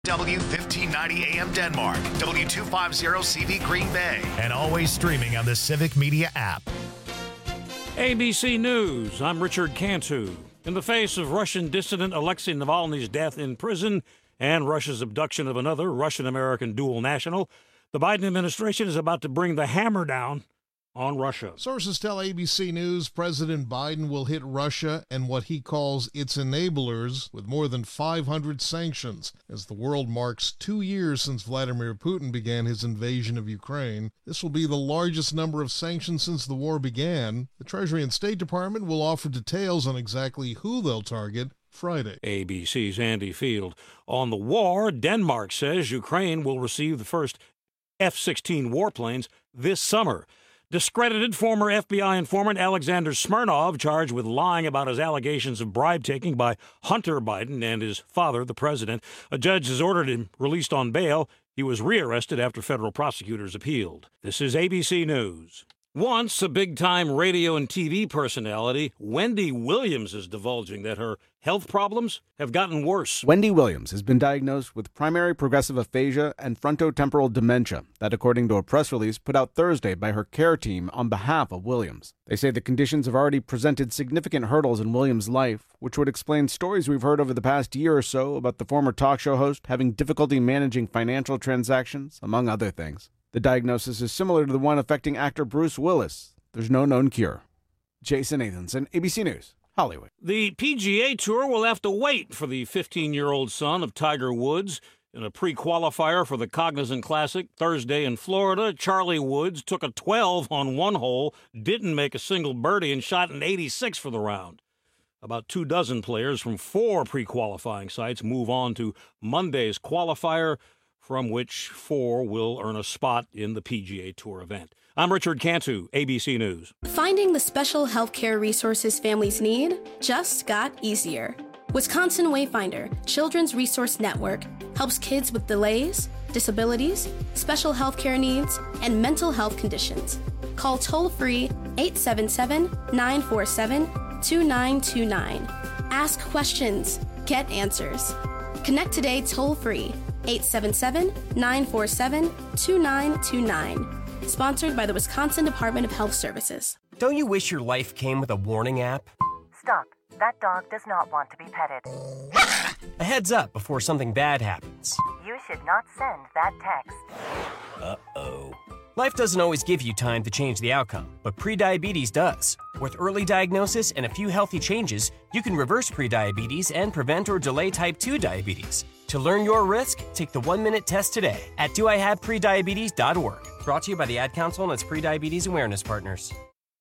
W1590 AM Denmark, W250CV Green Bay, and always streaming on the Civic Media app. ABC News, I'm Richard Cantu. In the face of Russian dissident Alexei Navalny's death in prison and Russia's abduction of another Russian-American dual national, the Biden administration is about to bring the hammer down on Russia. Sources tell ABC News President Biden will hit Russia and what he calls its enablers with more than 500 sanctions. As the world marks 2 years since Vladimir Putin began his invasion of Ukraine, this will be the largest number of sanctions since the war began. The Treasury and State Department will offer details on exactly who they'll target Friday. ABC's Andy Field. On the war, Denmark says Ukraine will receive the first F-16 warplanes this summer. Discredited former FBI informant Alexander Smirnov, charged with lying about his allegations of bribe-taking by Hunter Biden and his father, the president. A judge has ordered him released on bail. He was rearrested after federal prosecutors appealed. This is ABC News. Once a big-time radio and TV personality, Wendy Williams is divulging that her health problems have gotten worse. Wendy Williams has been diagnosed with primary progressive aphasia and frontotemporal dementia. That, according to a press release put out Thursday by her care team on behalf of Williams. They say the conditions have already presented significant hurdles in Williams' life, which would explain stories we've heard over the past year or so about the former talk show host having difficulty managing financial transactions, among other things. The diagnosis is similar to the one affecting actor Bruce Willis. There's no known cure. Jason Nathanson, ABC News, Hollywood. The PGA Tour will have to wait for the 15-year-old son of Tiger Woods. In a pre-qualifier for the Cognizant Classic Thursday in Florida, Charlie Woods took a 12 on one hole, didn't make a single birdie, and shot an 86 for the round. About 24 players from 4 pre-qualifying sites move on to Monday's qualifier, from which 4 will earn a spot in the PGA Tour event. I'm Richard Cantu, ABC News. Finding the special healthcare resources families need just got easier. Wisconsin Wayfinder Children's Resource Network helps kids with delays, disabilities, special healthcare needs, and mental health conditions. Call toll-free 877-947-2929. Ask questions. Get answers. Connect today toll-free 877-947-2929. Sponsored by the Wisconsin Department of Health Services. Don't you wish your life came with a warning app? Stop. That dog does not want to be petted. A heads up before something bad happens. You should not send that text. Uh-oh. Life doesn't always give you time to change the outcome, but prediabetes does. With early diagnosis and a few healthy changes, you can reverse prediabetes and prevent or delay type 2 diabetes. To learn your risk, take the 1-minute test today at doihaveprediabetes.org. Brought to you by the Ad Council and its prediabetes awareness partners.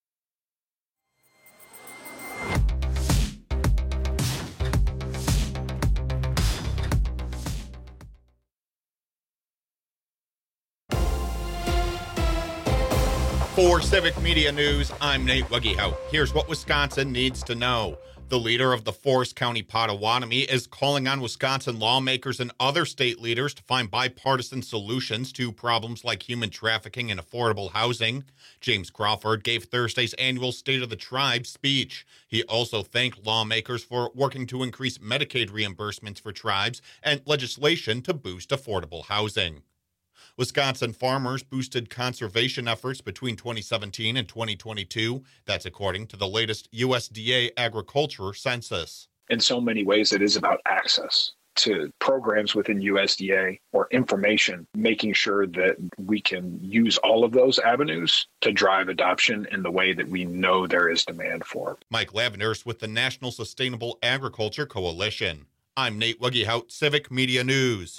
For Civic Media News, I'm Nate Wuggehout. Here's what Wisconsin needs to know. The leader of the Forest County Potawatomi is calling on Wisconsin lawmakers and other state leaders to find bipartisan solutions to problems like human trafficking and affordable housing. James Crawford gave Thursday's annual State of the Tribe speech. He also thanked lawmakers for working to increase Medicaid reimbursements for tribes and legislation to boost affordable housing. Wisconsin farmers boosted conservation efforts between 2017 and 2022. That's according to the latest USDA agriculture census. In so many ways, it is about access to programs within USDA or information, making sure that we can use all of those avenues to drive adoption in the way that we know there is demand for. Mike Lavenders with the National Sustainable Agriculture Coalition. I'm Nate Wuggehout, Civic Media News.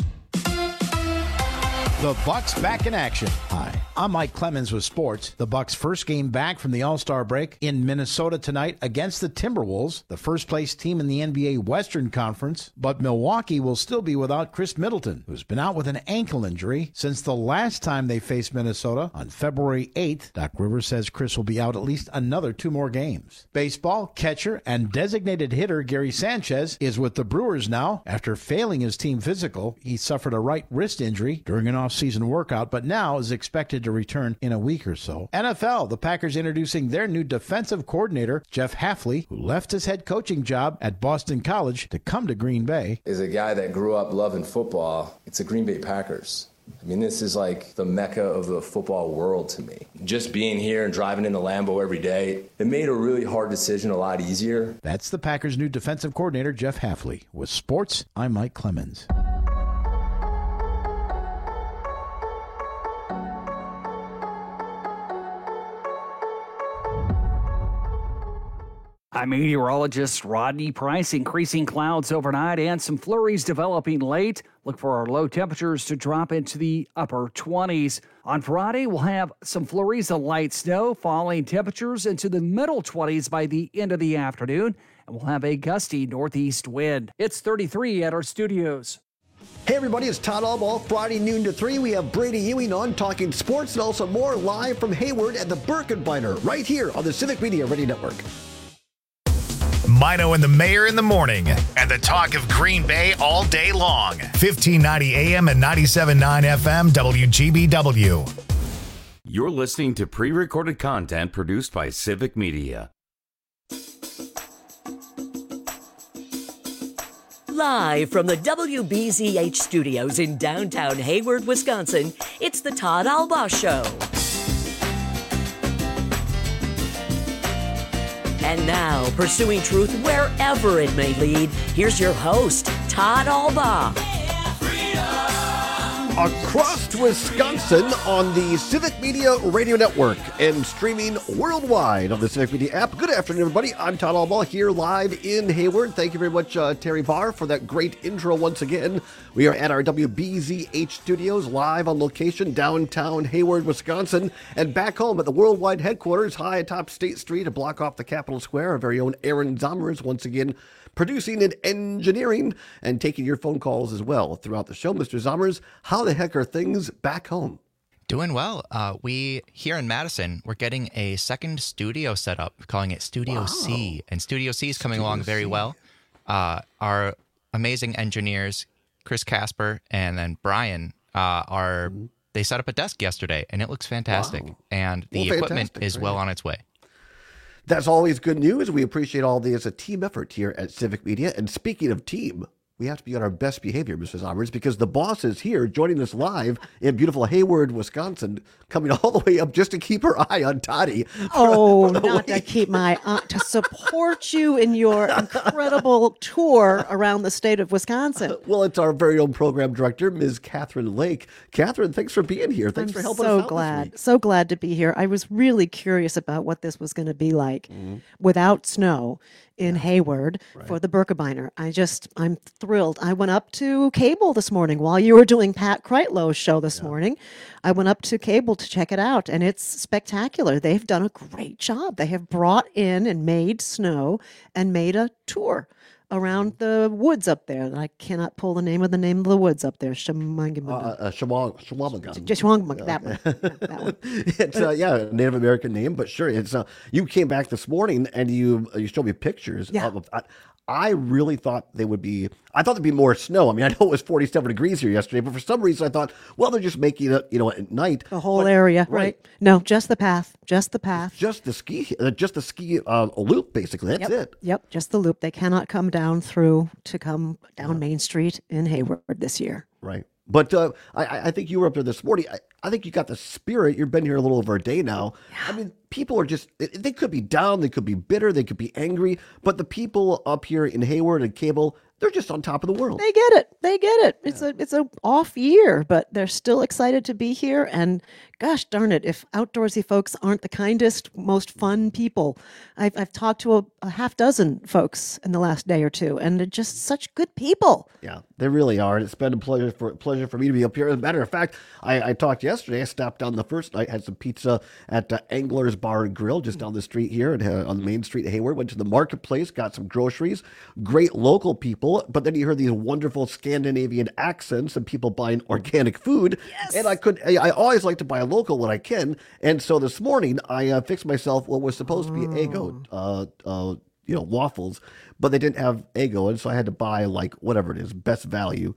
The Bucks back in action. Hi, I'm Mike Clemens with sports. The Bucks' first game back from the All-Star break in Minnesota tonight against the Timberwolves, the first-place team in the NBA Western Conference. But Milwaukee will still be without Chris Middleton, who's been out with an ankle injury since the last time they faced Minnesota on February 8th. Doc Rivers says Chris will be out at least another 2 more games. Baseball, catcher, and designated hitter Gary Sanchez is with the Brewers now. After failing his team physical, he suffered a right wrist injury during an off off-season workout, but now is expected to return in a week or so. NFL, the Packers introducing their new defensive coordinator, Jeff Hafley, who left his head coaching job at Boston College to come to Green Bay. As a guy that grew up loving football, it's the Green Bay Packers. I mean, this is like the mecca of the football world to me. Just being here and driving in the Lambeau every day, it made a really hard decision a lot easier. That's the Packers' new defensive coordinator, Jeff Hafley. With sports, I'm Mike Clemens. I'm meteorologist Rodney Price. Increasing clouds overnight and some flurries developing late. Look for our low temperatures to drop into the upper 20s. On Friday, we'll have some flurries of light snow, falling temperatures into the middle 20s by the end of the afternoon. And we'll have a gusty northeast wind. It's 33 at our studios. Hey everybody, it's Todd Albaugh. Friday noon to 3, we have Brady Ewing on talking sports and also more live from Hayward at the Birkenbeiner right here on the Civic Media Radio Network. Mino and the Mayor in the morning, and the talk of Green Bay all day long. 1590 AM and 97.9 FM WGBW. You're listening to pre-recorded content produced by Civic Media. Live from the WBZH studios in downtown Hayward, Wisconsin, it's the Todd Albaugh Show. And now, pursuing truth wherever it may lead, here's your host, Todd Albaugh. Across Wisconsin on the Civic Media Radio Network and streaming worldwide on the Civic Media app. Good afternoon, everybody. I'm Todd Albaugh here live in Hayward. Thank you very much, Terry Barr, for that great intro once again. We are at our WBZH studios, live on location, downtown Hayward, Wisconsin, and back home at the worldwide headquarters, high atop State Street, a block off the Capitol Square. Our very own Aaron Zomers once again producing and engineering and taking your phone calls as well throughout the show. Mr. Zomers, how the heck are things back home? Doing well. We here in Madison, we're getting a second studio set up, calling it Studio C, and Studio C is coming along very well. Our amazing engineers, Chris Casper and then Brian, they set up a desk yesterday, and it looks fantastic. Wow. And the equipment is well on its way. That's always good news. We appreciate all the as a team effort here at Civic Media. And speaking of team, we have to be on our best behavior, Mr. Zomers, because the boss is here joining us live in beautiful Hayward, Wisconsin, coming all the way up just to keep her eye on Toddy. Not to keep my eye, to support you in your incredible tour around the state of Wisconsin. Well, it's our very own program director, Ms. Catherine Lake. Catherine, thanks for being here. Thanks for helping us out. So glad to be here. I was really curious about what this was going to be like without snow in Hayward for the Birkenbeiner. I'm thrilled. I went up to cable this morning while you were doing Pat Kreitlow's show this morning. I went up to cable to check it out, and it's spectacular. They've done a great job. They have brought in and made snow and made a tour around the woods up there. I cannot pull the name of the woods up there. Shawamagan. That one. It's a Native American name, but sure. It's you came back this morning and you showed me pictures of. I really thought they would be. I thought there'd be more snow. I mean, I know it was 47 degrees here yesterday, but for some reason I thought, well, they're just making it, at night. The whole area, right? No, just the path. Just the ski loop, basically. That's it. Yep, just the loop. They cannot come down Main Street in Hayward this year. Right. But I think you were up there this morning. I think you got the spirit. You've been here a little over a day now. Yeah. I mean, people are they could be down, they could be bitter, they could be angry, but the people up here in Hayward and Cable, they're just on top of the world. They get it. It's a off year, but they're still excited to be here. And gosh darn it, if outdoorsy folks aren't the kindest, most fun people. I've talked to a half dozen folks in the last day or two, and they're just such good people. Yeah, they really are. And it's been a pleasure for me to be up here. As a matter of fact, I talked yesterday. I stopped down the first night, had some pizza at Angler's Bar and Grill just down the street here on the main street in Hayward. Went to the marketplace, got some groceries. Great local people. But then you heard these wonderful Scandinavian accents and people buying organic food. Yes. And I always like to buy local when I can. And so this morning I fixed myself what was supposed to be Eggo, waffles, but they didn't have Eggo. And so I had to buy whatever it is, Best Value.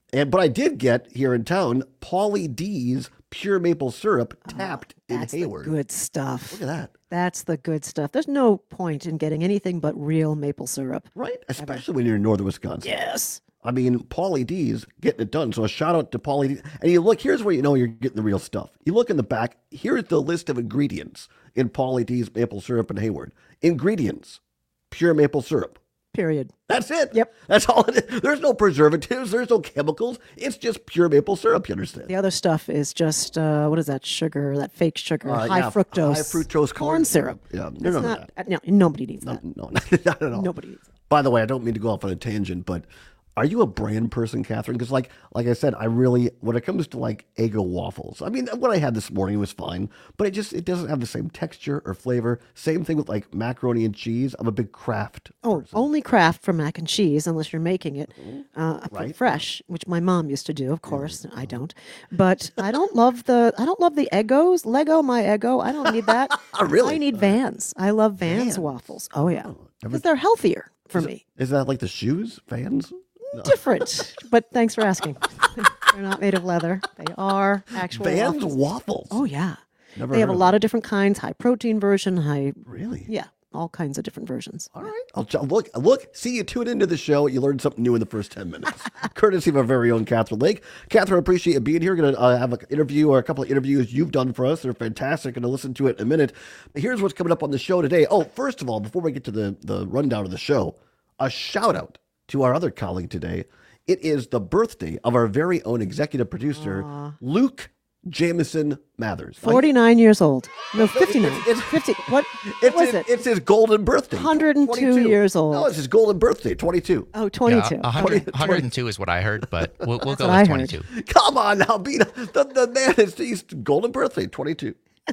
But I did get here in town Pauly D's pure maple syrup tapped in Hayward. That's the good stuff. Look at that. That's the good stuff. There's no point in getting anything but real maple syrup. Right? Especially when you're in northern Wisconsin. Yes. I mean, Pauly D's getting it done. So a shout out to Pauly D. And you look, here's where you know you're getting the real stuff. You look in the back, here's the list of ingredients in Pauly D's maple syrup in Hayward. Ingredients, pure maple syrup. Period. That's it. Yep. That's all it is. There's no preservatives. There's no chemicals. It's just pure maple syrup, you understand? The other stuff is just, what is that sugar, that fake sugar, high fructose. High fructose corn syrup. Yeah. No, nobody needs that. No, not at all. Nobody needs that. By the way, I don't mean to go off on a tangent, but are you a brand person, Catherine? Because like I said, I really, when it comes to like Eggo waffles, I mean, what I had this morning was fine, but it doesn't have the same texture or flavor. Same thing with like macaroni and cheese. I'm a big Kraft. Only Kraft for mac and cheese, unless you're making it Right. fresh, which my mom used to do. Of course, I don't. But I don't love the Eggos. Lego my Eggo. I don't need that. Really? I need Vans. I love Vans waffles. Oh yeah, because they're healthier for me. Is that like the shoes, Vans? No. Different, but thanks for asking. They're not made of leather. They are actual Vans waffles. Oh yeah, Never they have heard a of lot of different kinds. High protein version. Really? Yeah, all kinds of different versions. All right. Look, see, you tune into the show, you learn something new in the first 10 minutes. Courtesy of our very own Catherine Lake. Catherine, I appreciate you being here. Going to have an interview or a couple of interviews you've done for us. They're fantastic. Going to listen to it in a minute. But here's what's coming up on the show today. Oh, first of all, before we get to the rundown of the show, a shout out to our other colleague today. It is the birthday of our very own executive producer, Luke Jameson Mathers. 49 years old. No, 59. It's 50. What was it? It's his golden birthday. 102 years old. No, it's his golden birthday, 22. Oh, 22. Yeah, 102 is what I heard, but we'll go what I with heard. 22. Come on now, the man is he's golden birthday, 22.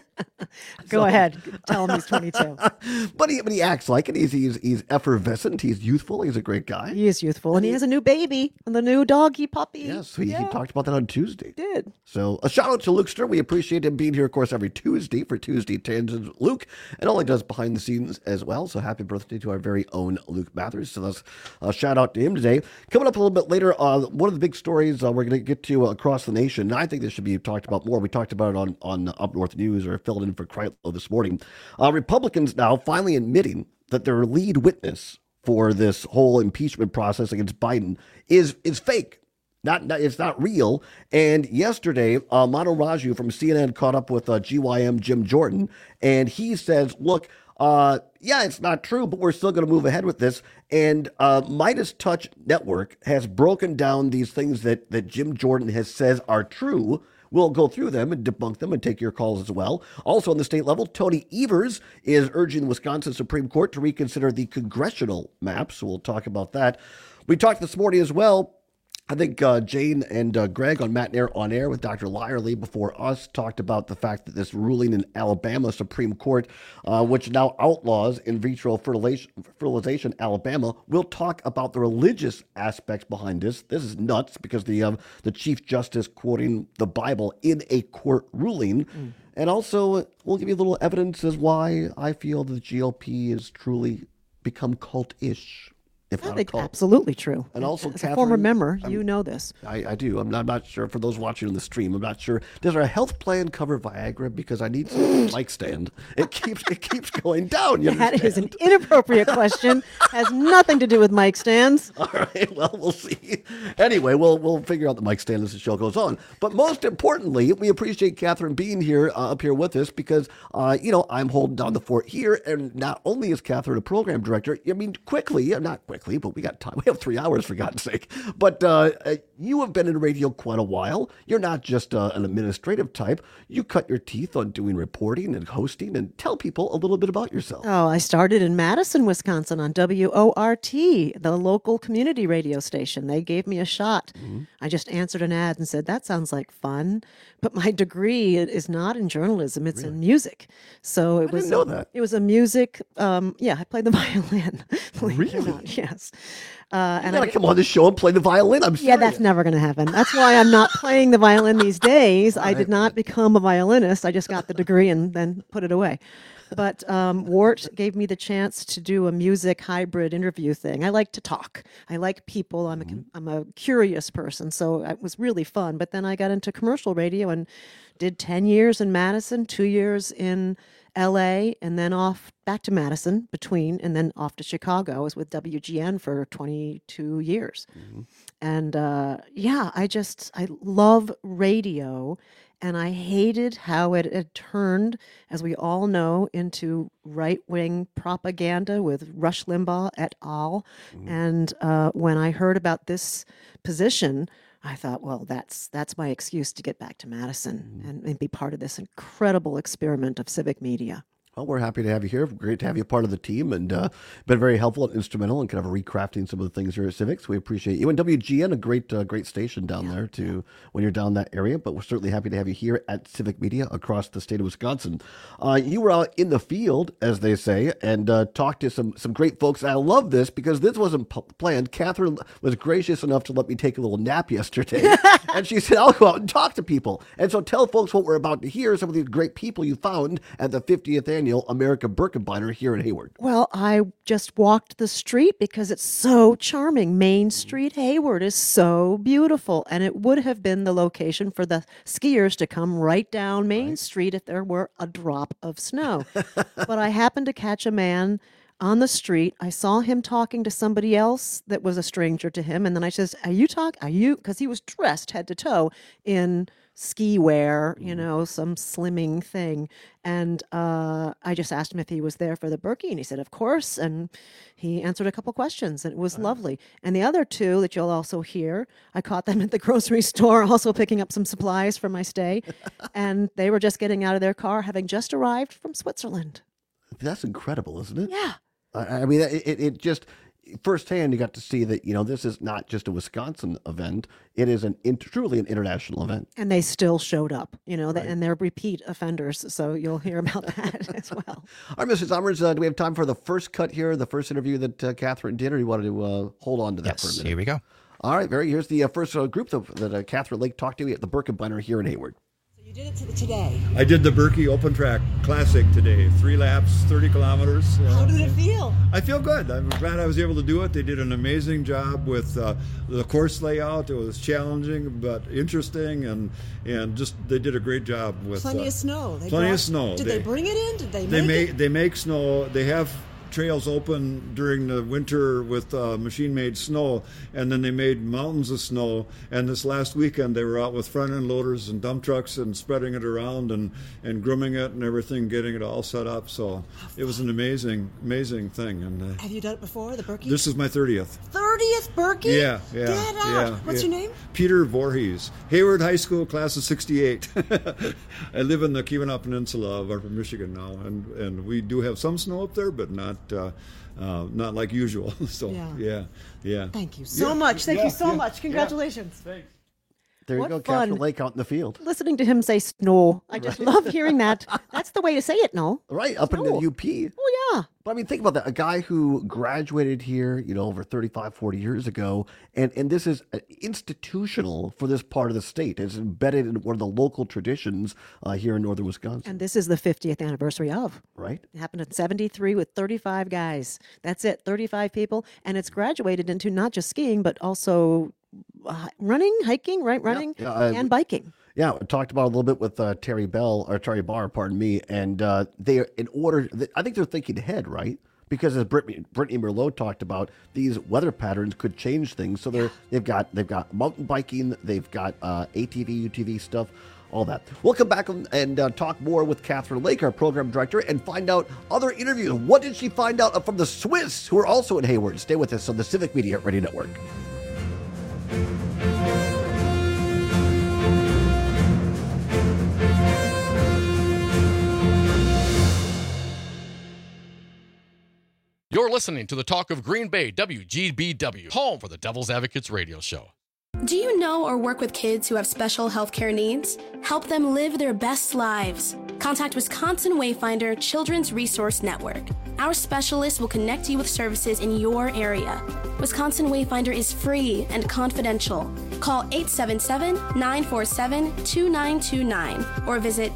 Go ahead. Tell him he's 22. But he acts like it. He's effervescent. He's youthful. He's a great guy. He is youthful, and he has a new baby, and the new doggy puppy. Yes, he talked about that on Tuesday. He did. So a shout out to Lukester. We appreciate him being here, of course, every Tuesday for Tuesday Tangents with Luke, and all he does behind the scenes as well. So happy birthday to our very own Luke Mathers. So that's a shout out to him today. Coming up a little bit later, one of the big stories we're going to get to across the nation, and I think this should be talked about more. We talked about it on Up North News, or filled in for Kreitlow this morning. Republicans now finally admitting that their lead witness for this whole impeachment process against Biden is fake. It's not real. And yesterday, Manu Raju from CNN caught up with GYM Jim Jordan, and he says, look, yeah, it's not true, but we're still going to move ahead with this. And Midas Touch Network has broken down these things that Jim Jordan has says are true. We'll go through them and debunk them and take your calls as well. Also on the state level, Tony Evers is urging the Wisconsin Supreme Court to reconsider the congressional map. So we'll talk about that. We talked this morning as well. I think Jane and Greg on Matt Nair on Air with Dr. Lyerly before us talked about the fact that this ruling in Alabama Supreme Court, which now outlaws in vitro fertilization Alabama, will talk about the religious aspects behind this. This is nuts because the Chief Justice quoting the Bible in a court ruling. And also, we'll give you a little evidence as why I feel the GOP has truly become cult-ish. I think absolutely true. And also, as Catherine, a former member, you know this. I do. I'm not sure. For those watching on the stream, I'm not sure. Does our health plan cover Viagra? Because I need some mic stand. It keeps going down. That is an inappropriate question. Has nothing to do with mic stands. All right. Well, we'll see. Anyway, we'll figure out the mic stand as the show goes on. But most importantly, we appreciate Catherine being here up here with us because I'm holding down the fort here, and not only is Catherine a program director. I mean, not quickly. But we got time. We have 3 hours, for God's sake. But you have been in radio quite a while. You're not just an administrative type. You cut your teeth on doing reporting and hosting. And tell people a little bit about yourself. Oh, I started in Madison, Wisconsin on WORT, the local community radio station. They gave me a shot. Mm-hmm. I just answered an ad and said, that sounds like fun. But my degree is not in journalism. It's in music. So it was. I didn't know that. It was a music. I played the violin. Really? Yes. You gotta come on the show and play the violin. I'm serious. Yeah, that's never going to happen. That's why I'm not playing the violin these days. I did not become a violinist. I just got the degree and then put it away. But Wart gave me the chance to do a music hybrid interview thing. I like to talk. I like people. I'm a curious person, so it was really fun. But then I got into commercial radio and did 10 years in Madison, 2 years in LA, and then off back to Madison between, and then off to Chicago. I was with WGN for 22 years. And I love radio. And I hated how it had turned, as we all know, into right-wing propaganda with Rush Limbaugh et al. And when I heard about this position, I thought, well, that's my excuse to get back to Madison and be part of this incredible experiment of civic media. Well, we're happy to have you here. Great to have you part of the team, and been very helpful and instrumental in kind of recrafting some of the things here at Civics. We appreciate you. And WGN, a great station down there when you're down that area, but we're certainly happy to have you here at Civic Media across the state of Wisconsin. You were out in the field, as they say, and talked to some great folks. And I love this because this wasn't planned. Catherine was gracious enough to let me take a little nap yesterday, and she said, I'll go out and talk to people. And so tell folks what we're about to hear, some of the great people you found at the 50th annual America Birkebeiner here in Hayward. Well, I just walked the street because it's so charming. Main Street, Hayward is so beautiful, and it would have been the location for the skiers to come right down Main Street if there were a drop of snow. But I happened to catch a man on the street. I saw him talking to somebody else that was a stranger to him, and then I says, are you? Because he was dressed head to toe in ski wear, some slimming thing. And I just asked him if he was there for the Berkey, and he said, of course. And he answered a couple questions, and it was lovely. And the other two that you'll also hear, I caught them at the grocery store, also picking up some supplies for my stay. And they were just getting out of their car, having just arrived from Switzerland. That's incredible, isn't it? Yeah. I mean, it just... Firsthand, you got to see that, this is not just a Wisconsin event. It is truly an international event. And they still showed up, and they're repeat offenders. So you'll hear about that as well. All right, Mr. Sommers, do we have time for the first cut here, the first interview that Catherine did, or do you want to hold on to that for a minute? Here we go. All right, here's the first group that Catherine Lake talked to at the Birkebeiner here in Hayward. You did it today. I did the Berkey Open Track Classic today. 3 laps, 30 kilometers. How did it feel? I feel good. I'm glad I was able to do it. They did an amazing job with the course layout. It was challenging but interesting, and just they did a great job with plenty of snow. Plenty of snow. Did they bring it in? Did they make it? They make snow. They have trails open during the winter with machine-made snow, and then they made mountains of snow. And this last weekend they were out with front-end loaders and dump trucks and spreading it around and grooming it and everything, getting it all set up. So it was an amazing thing. And have you done it before, the Berkey? This is my 30th. 30th Berkey? Yeah. Get out. Yeah, What's your name? Peter Voorhees. Hayward High School, class of 68. I live in the Keweenaw Peninsula of Upper Michigan now, and we do have some snow up there, but not like usual. So yeah. Thank you so much. Thank you so much. Congratulations. Thanks. There you go, Catherine Lake out in the field. Listening to him say snow. I just love hearing that. That's the way to say it, no? Right, up in the UP. Oh, yeah. But I mean, think about that. A guy who graduated here, over 35, 40 years ago, and this is institutional for this part of the state. It's embedded in one of the local traditions here in northern Wisconsin. And this is the 50th anniversary of. Right. It happened in 73 with 35 guys. That's it, 35 people. And it's graduated into not just skiing, but also running, hiking, running, and biking. Yeah, I talked about it a little bit with Terry Barr, pardon me, and I think they're thinking ahead, right? Because as Brittany Merlot talked about, these weather patterns could change things. So they've got mountain biking, they've got ATV, UTV stuff, all that. We'll come back and talk more with Catherine Lake, our program director, and find out other interviews. What did she find out from the Swiss, who are also in Hayward? Stay with us on the Civic Media Radio Network. You're listening to the Talk of Green Bay, WGBW, home for the Devil's Advocates radio show. Do you know or work with kids who have special healthcare needs? Help them live their best lives. Contact Wisconsin Wayfinder Children's Resource Network. Our specialists will connect you with services in your area. Wisconsin Wayfinder is free and confidential. Call 877-947-2929 or visit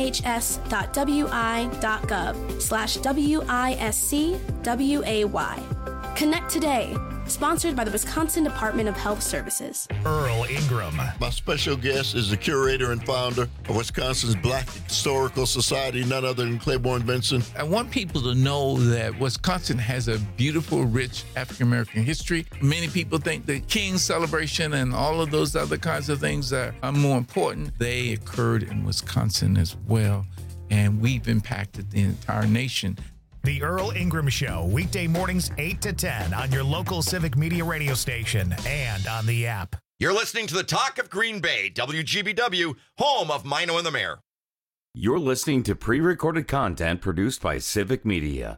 dhs.wi.gov/WISCWAY. Connect today. Sponsored by the Wisconsin Department of Health Services. Earl Ingram. My special guest is the curator and founder of Wisconsin's Black Historical Society, none other than Claiborne Benson. I want people to know that Wisconsin has a beautiful, rich African-American history. Many people think the King's celebration and all of those other kinds of things are more important. They occurred in Wisconsin as well, and we've impacted the entire nation. The Earl Ingram Show, weekday mornings 8 to 10 on your local Civic Media radio station and on the app. You're listening to the Talk of Green Bay, WGBW, home of Mino and the Mayor. You're listening to pre-recorded content produced by Civic Media.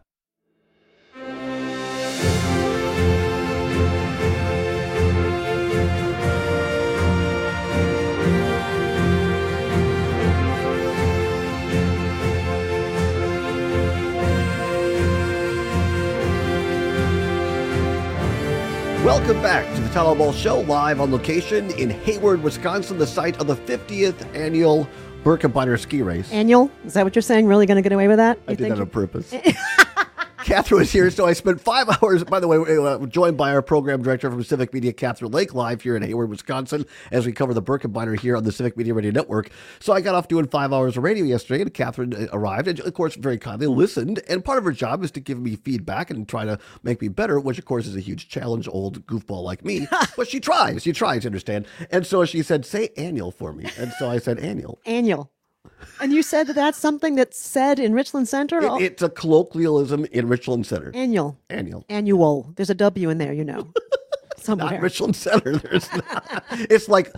Welcome back to the Todd Ball Show, live on location in Hayward, Wisconsin, the site of the 50th annual Birkebeiner ski race. Annual? Is that what you're saying? Really going to get away with that? I did that on purpose. Catherine was here, so I spent 5 hours, by the way, joined by our program director from Civic Media, Catherine Lake, live here in Hayward, Wisconsin, as we cover the Birkebeiner here on the Civic Media Radio Network. So I got off doing 5 hours of radio yesterday, and Catherine arrived, and of course, very kindly listened, and part of her job is to give me feedback and try to make me better, which of course is a huge challenge, old goofball like me, but she tries to understand. And so she said, say annual for me, and so I said annual. Annual. And you said that that's something that's said in Richland Center? It's a colloquialism in Richland Center. Annual. Annual. There's a W in there, you know. Somewhere. Not Richland Center. There's not. It's like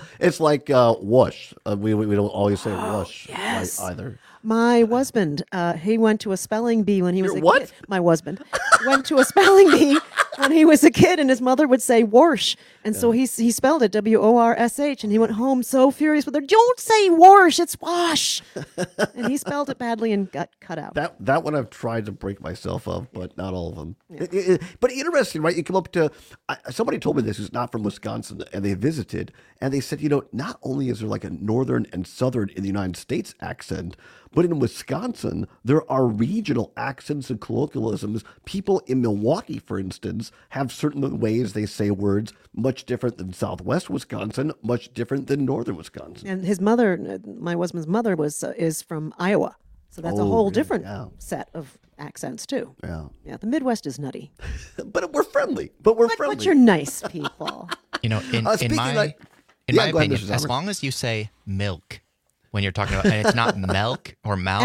whoosh. We don't always say whoosh either. My husband, he went to a spelling bee when he was a what? kid. My husband went to a spelling bee when he was a kid, and his mother would say "warsh," and so he spelled it WORSH, and he went home so furious with her. Don't say "warsh," it's "wash," and he spelled it badly and got cut out. That one I've tried to break myself of, but not all of them. Yeah. But interesting, right? You come up to somebody told me this who's not from Wisconsin, and they visited, and they said, not only is there like a northern and southern in the United States accent, but in Wisconsin, there are regional accents and colloquialisms. People in Milwaukee, for instance, have certain ways they say words much different than Southwest Wisconsin, much different than Northern Wisconsin. And his mother, my husband's mother, is from Iowa. So that's a whole different set of accents, too. Yeah, the Midwest is nutty. But we're friendly. But you're nice people. In my opinion, as long as you say milk when you're talking about, and it's not milk or milk.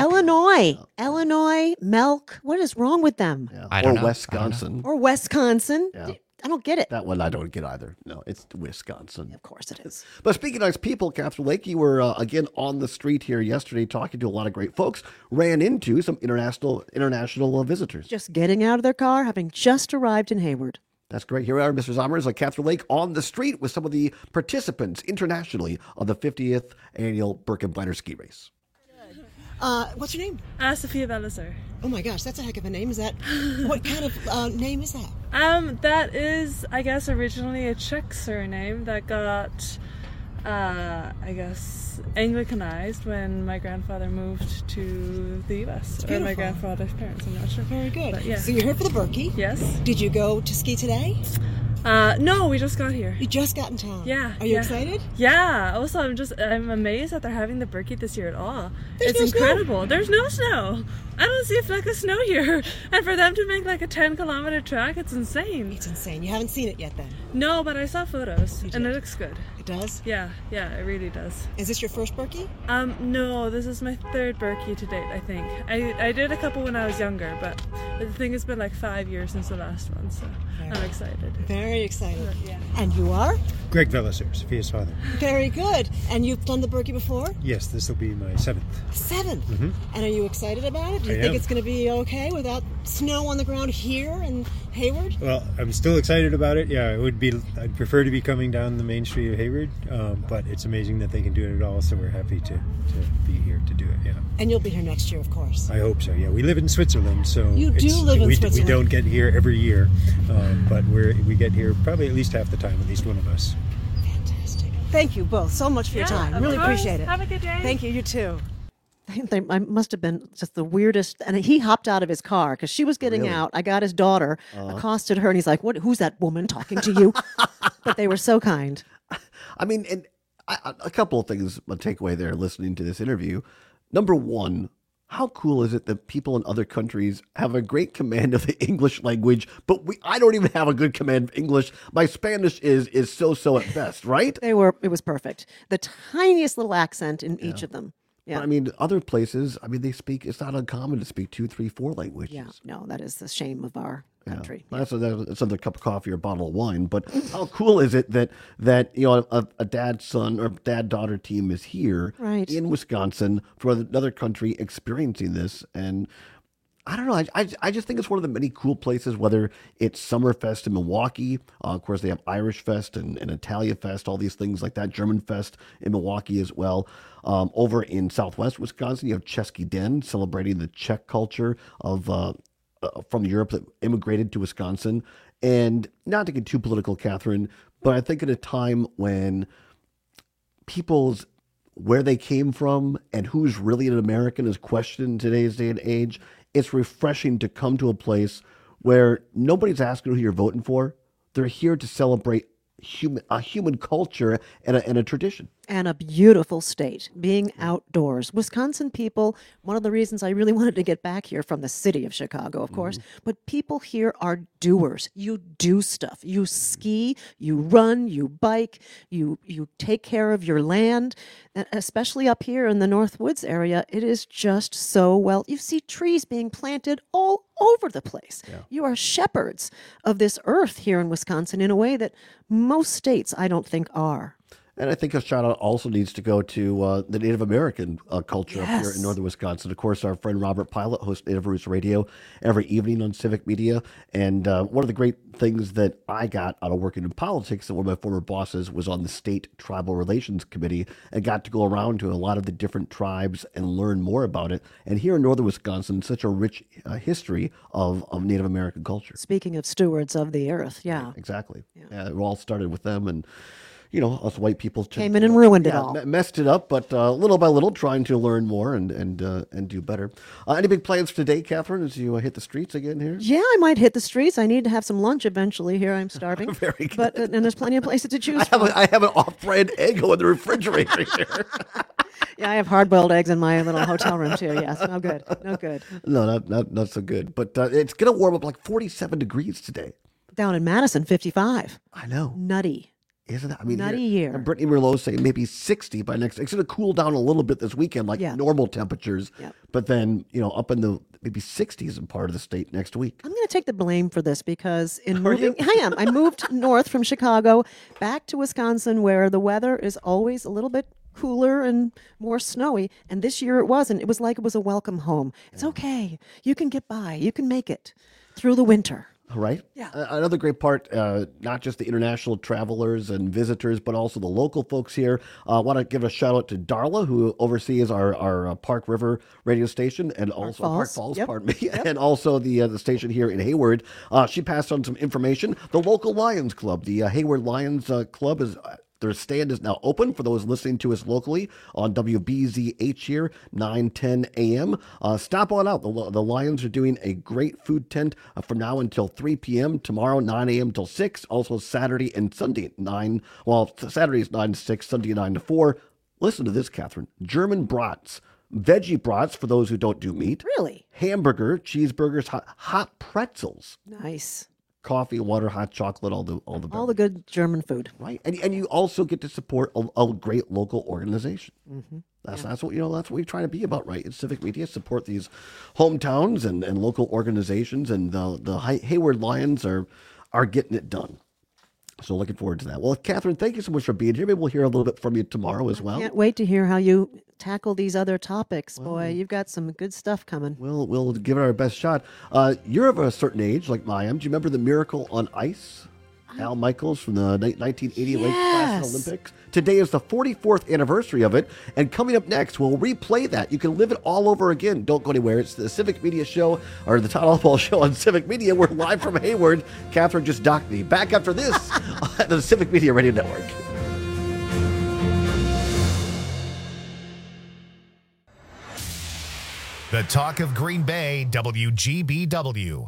Illinois, milk. What is wrong with them? Yeah. I don't know. Wisconsin. Or Wisconsin. Yeah. I don't get it. That one I don't get either. No, it's Wisconsin. Of course it is. But speaking of nice people, Catherine Lake, you were again on the street here yesterday talking to a lot of great folks, ran into some international visitors. Just getting out of their car, having just arrived in Hayward. That's great. Here we are, Mr. Zommers, Catherine Lake on the street with some of the participants internationally on the 50th annual Birkebeiner ski race. What's your name? Sophia Belisar. Oh my gosh, that's a heck of a name. Is that what kind of name is that? That is, I guess, originally a Czech surname that got, Anglicanized when my grandfather moved to the U.S. Or my grandfather's parents, I'm not sure. Very good. But, yeah. So you're here for the Birkie? Yes. Did you go to ski today? No, we just got here. You just got in town? Yeah. Are you excited? Yeah. Also, I'm amazed that they're having the Birkie this year at all. There's it's no incredible. Snow. There's no snow. I don't see a fleck of snow here. And for them to make like a 10-kilometer track, it's insane. It's insane. You haven't seen it yet then? No, but I saw photos and it looks good. It does? Yeah, it really does. Is this your first Birkie? No, this is my third Birkie to date, I think. I did a couple when I was younger, but I think it's been like 5 years since the last one, so I'm excited. Very excited. Yeah. And you are? Greg Belisar, Sophia's father. Very good. And you've done the Birkie before? Yes, this will be my seventh. Seventh? Mm-hmm. And are you excited about it? Do you I think am. it's going to be okay without snow on the ground here in Hayward? Well, I'm still excited about it. Yeah, I'd prefer to be coming down the main street of Hayward Hayward, but it's amazing that they can do it at all, so we're happy to be here to do it, yeah. And you'll be here next year, of course. I hope so, yeah. We live in Switzerland, so You do live in Switzerland. We don't get here every year, but we get here probably at least half the time, at least one of us. Thank you both so much for your time. of Really course. appreciate it. Have a good day. Thank you. You too. I must have been just the weirdest. And he hopped out of his car because she was getting Really? out. I got his daughter, accosted her, and he's like, "What? Who's that woman talking to you?" But they were so kind. I mean, and a couple of things I'll take away there listening to this interview. Number one, how cool is it that people in other countries have a great command of the English language, but I don't even have a good command of English. My Spanish is so at best, right? It was perfect. The tiniest little accent in each of them. Yeah. But, I mean, other places, they speak, it's not uncommon to speak 2, 3, 4 languages. Yeah, no, that is the shame of our country. Yeah. That's another cup of coffee or bottle of wine. But how cool is it that a dad-son or dad-daughter team is here in Wisconsin for another country experiencing this? And I don't know. I just think it's one of the many cool places, whether it's Summerfest in Milwaukee. Of course, they have Irish Fest and Italia Fest, all these things like that. German Fest in Milwaukee as well. Over in Southwest Wisconsin, you have Český Den, celebrating the Czech culture of from Europe that immigrated to Wisconsin. And not to get too political, Catherine, but I think at a time when people's where they came from and who's really an American is questioned in today's day and age, it's refreshing to come to a place where nobody's asking who you're voting for. They're here to celebrate a human culture and a tradition. And a beautiful state, being outdoors. Wisconsin people, one of the reasons I really wanted to get back here from the city of Chicago, of course, but people here are doers. You do stuff. You ski, you run, you bike, you take care of your land. And especially up here in the North Woods area, it is just so well. You see trees being planted all over the place. Yeah. You are shepherds of this earth here in Wisconsin in a way that most states, I don't think, are. And I think a shout out also needs to go to the Native American culture up here in northern Wisconsin. Of course, our friend Robert Pilot hosts Native Roots Radio every evening on Civic Media. And one of the great things that I got out of working in politics, and one of my former bosses was on the State Tribal Relations Committee and got to go around to a lot of the different tribes and learn more about it. And here in northern Wisconsin, such a rich history of Native American culture. Speaking of stewards of the earth, yeah. Exactly. Yeah, it all started with them, and us white people came in and ruined it all. Messed it up, but little by little, trying to learn more and do better. Any big plans today, Catherine, as you hit the streets again here? Yeah, I might hit the streets. I need to have some lunch eventually here. I'm starving. Very good. But and there's plenty of places to choose from. I have an off-brand Eggo in the refrigerator here. Yeah, I have hard-boiled eggs in my little hotel room too. Yes, no good. No, not so good. But it's going to warm up like 47 degrees today. Down in Madison, 55. I know. Nutty. Isn't it? I mean, nutty year. Brittany Merlot saying maybe 60 by next. It's going to cool down a little bit this weekend, like normal temperatures. Yep. But then, up in the maybe 60s in part of the state next week. I'm going to take the blame for this because in moving, I moved north from Chicago back to Wisconsin, where the weather is always a little bit cooler and more snowy. And this year it wasn't. It was like it was a welcome home. It's okay. You can get by. You can make it through the winter. Right? Yeah. Another great part, not just the international travelers and visitors, but also the local folks here. I want to give a shout out to Darla, who oversees our Park River radio station and also Park Falls, pardon me, and also the station here in Hayward. She passed on some information. The local Lions Club, the Hayward Lions Club, is their stand is now open for those listening to us locally on WBZH here, 9:10 a.m. Stop on out. The Lions are doing a great food tent from now until 3 p.m. Tomorrow, 9 a.m. till 6. Also Saturday and Sunday at 9. Well, Saturday is 9 to 6, Sunday 9 to 4. Listen to this, Catherine. German brats. Veggie brats for those who don't do meat. Really? Hamburger, cheeseburgers, hot pretzels. Nice. Coffee, water, hot chocolate, all the good German food, right? And you also get to support a great local organization. Mm-hmm. That's what that's what we're trying to be about, right? In Civic Media, support these hometowns and local organizations, and the Hayward Lions are getting it done. So looking forward to that. Well, Catherine, thank you so much for being here. Maybe we'll hear a little bit from you tomorrow as well. Can't wait to hear how you tackle these other topics. Boy, you've got some good stuff coming. We'll give it our best shot. You're of a certain age, like I am. Do you remember the Miracle on Ice? Al Michaels from the 1980 Lake Placid Olympics. Today is the 44th anniversary of it, and coming up next, we'll replay that. You can live it all over again. Don't go anywhere. It's the Civic Media Show, or the Todd Albaugh Show on Civic Media. We're live from Hayward. Catherine just docked me. Back after this on the Civic Media Radio Network. The Talk of Green Bay, WGBW.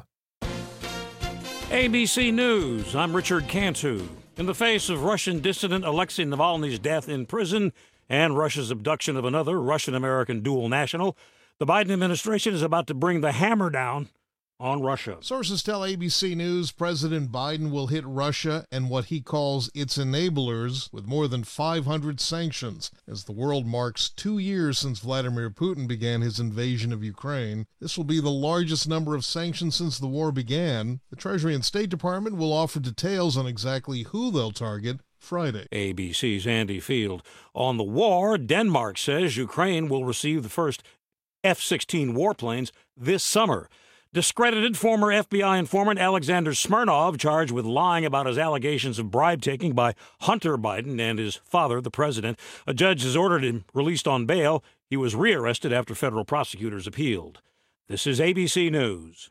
ABC News, I'm Richard Cantu. In the face of Russian dissident Alexei Navalny's death in prison and Russia's abduction of another Russian-American dual national, the Biden administration is about to bring the hammer down on Russia. Sources tell ABC News President Biden will hit Russia and what he calls its enablers with more than 500 sanctions as the world marks 2 years since Vladimir Putin began his invasion of Ukraine. This will be the largest number of sanctions since the war began. The Treasury and State Department will offer details on exactly who they'll target Friday. ABC's Andy Field. On the war, Denmark says Ukraine will receive the first F-16 warplanes this summer. Discredited former FBI informant Alexander Smirnov, charged with lying about his allegations of bribe-taking by Hunter Biden and his father, the president. A judge has ordered him released on bail. He was rearrested after federal prosecutors appealed. This is ABC News.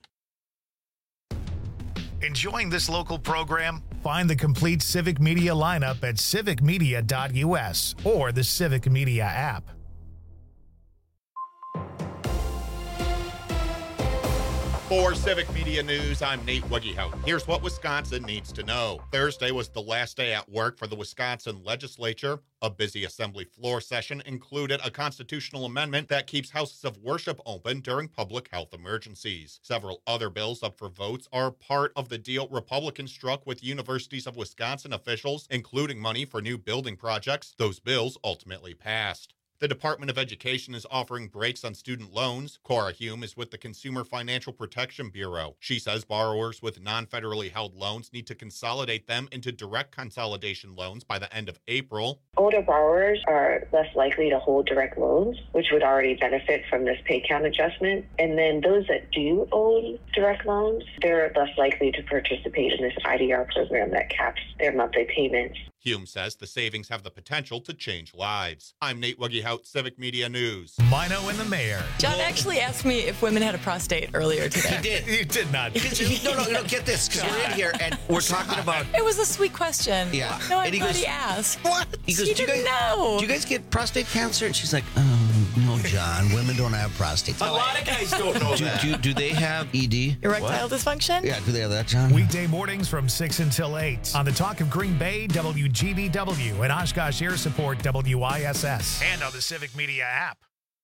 Enjoying this local program? Find the complete Civic Media lineup at civicmedia.us or the Civic Media app. For Civic Media News, I'm Nate Wuggehout. Here's what Wisconsin needs to know. Thursday was the last day at work for the Wisconsin legislature. A busy assembly floor session included a constitutional amendment that keeps houses of worship open during public health emergencies. Several other bills up for votes are part of the deal Republicans struck with Universities of Wisconsin officials, including money for new building projects. Those bills ultimately passed. The Department of Education is offering breaks on student loans. Cora Hume is with the Consumer Financial Protection Bureau. She says borrowers with non-federally held loans need to consolidate them into direct consolidation loans by the end of April. Older borrowers are less likely to hold direct loans, which would already benefit from this pay count adjustment. And then those that do own direct loans, they're less likely to participate in this IDR program that caps their monthly payments. Hume says the savings have the potential to change lives. I'm Nate Wuggehout, Civic Media News. Mino and the Mayor. John actually asked me if women had a prostate earlier today. He did. You did not. No, get this, because we're in here and we're talking about... It was a sweet question. Yeah. No, and anybody asked. What? He goes, you didn't know. Do you guys get prostate cancer? And she's like, oh, no, John, women don't have prostate. A lot of guys don't know that. Do they have ED? Erectile dysfunction? Yeah, do they have that, John? Weekday mornings from 6 until 8 on the Talk of Green Bay, WGBW, and Oshkosh Air Support, WISS, and on the Civic Media app.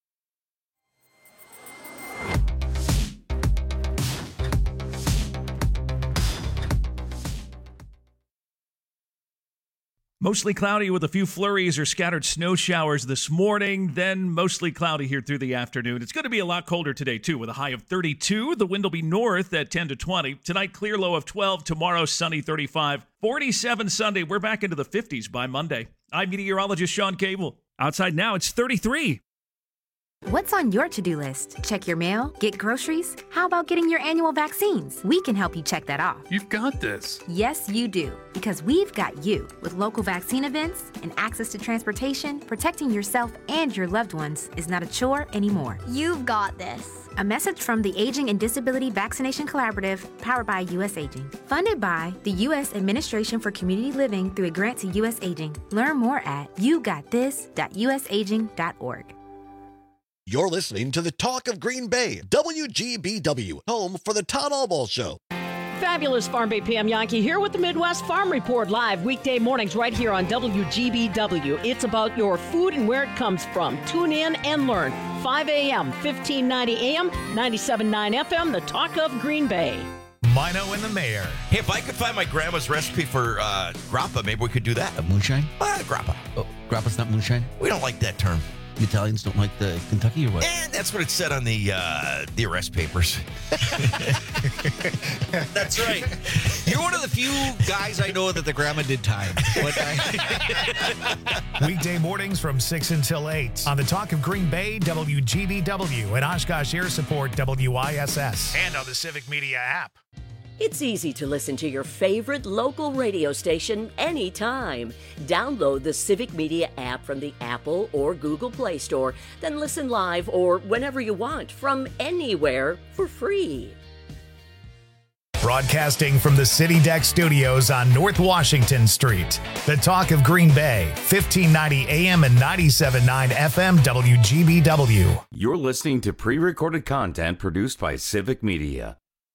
Mostly cloudy with a few flurries or scattered snow showers this morning, then mostly cloudy here through the afternoon. It's going to be a lot colder today, too, with a high of 32. The wind will be north at 10 to 20. Tonight, clear low of 12. Tomorrow, sunny 35. 47 Sunday. We're back into the 50s by Monday. I'm meteorologist Sean Cable. Outside now, it's 33. What's on your to-do list? Check your mail? Get groceries? How about getting your annual vaccines? We can help you check that off. You've got this. Yes, you do. Because we've got you. With local vaccine events and access to transportation, protecting yourself and your loved ones is not a chore anymore. You've got this. A message from the Aging and Disability Vaccination Collaborative, powered by U.S. Aging. Funded by the U.S. Administration for Community Living through a grant to U.S. Aging. Learn more at yougotthis.usaging.org. You're listening to the Talk of Green Bay, WGBW, home for the Todd Albaugh Show. Fabulous Farm Bay PM Yankee here with the Midwest Farm Report live weekday mornings right here on WGBW. It's about your food and where it comes from. Tune in and learn. 5 a.m., 1590 a.m., 97.9 FM, the Talk of Green Bay. Mino and the Mayor. Hey, if I could find my grandma's recipe for grappa, maybe we could do that. Moonshine? Grappa. Oh, grappa's not moonshine? We don't like that term. The Italians don't like the Kentucky or what? And that's what it said on the arrest papers. That's right. You're one of the few guys I know that the grandma did time. Weekday mornings from 6 until 8 on the Talk of Green Bay, WGBW, and Oshkosh Air Support, WISS, and on the Civic Media app. It's easy to listen to your favorite local radio station anytime. Download the Civic Media app from the Apple or Google Play Store, then listen live or whenever you want from anywhere for free. Broadcasting from the City Deck Studios on North Washington Street. The Talk of Green Bay, 1590 AM and 97.9 FM WGBW. You're listening to pre-recorded content produced by Civic Media.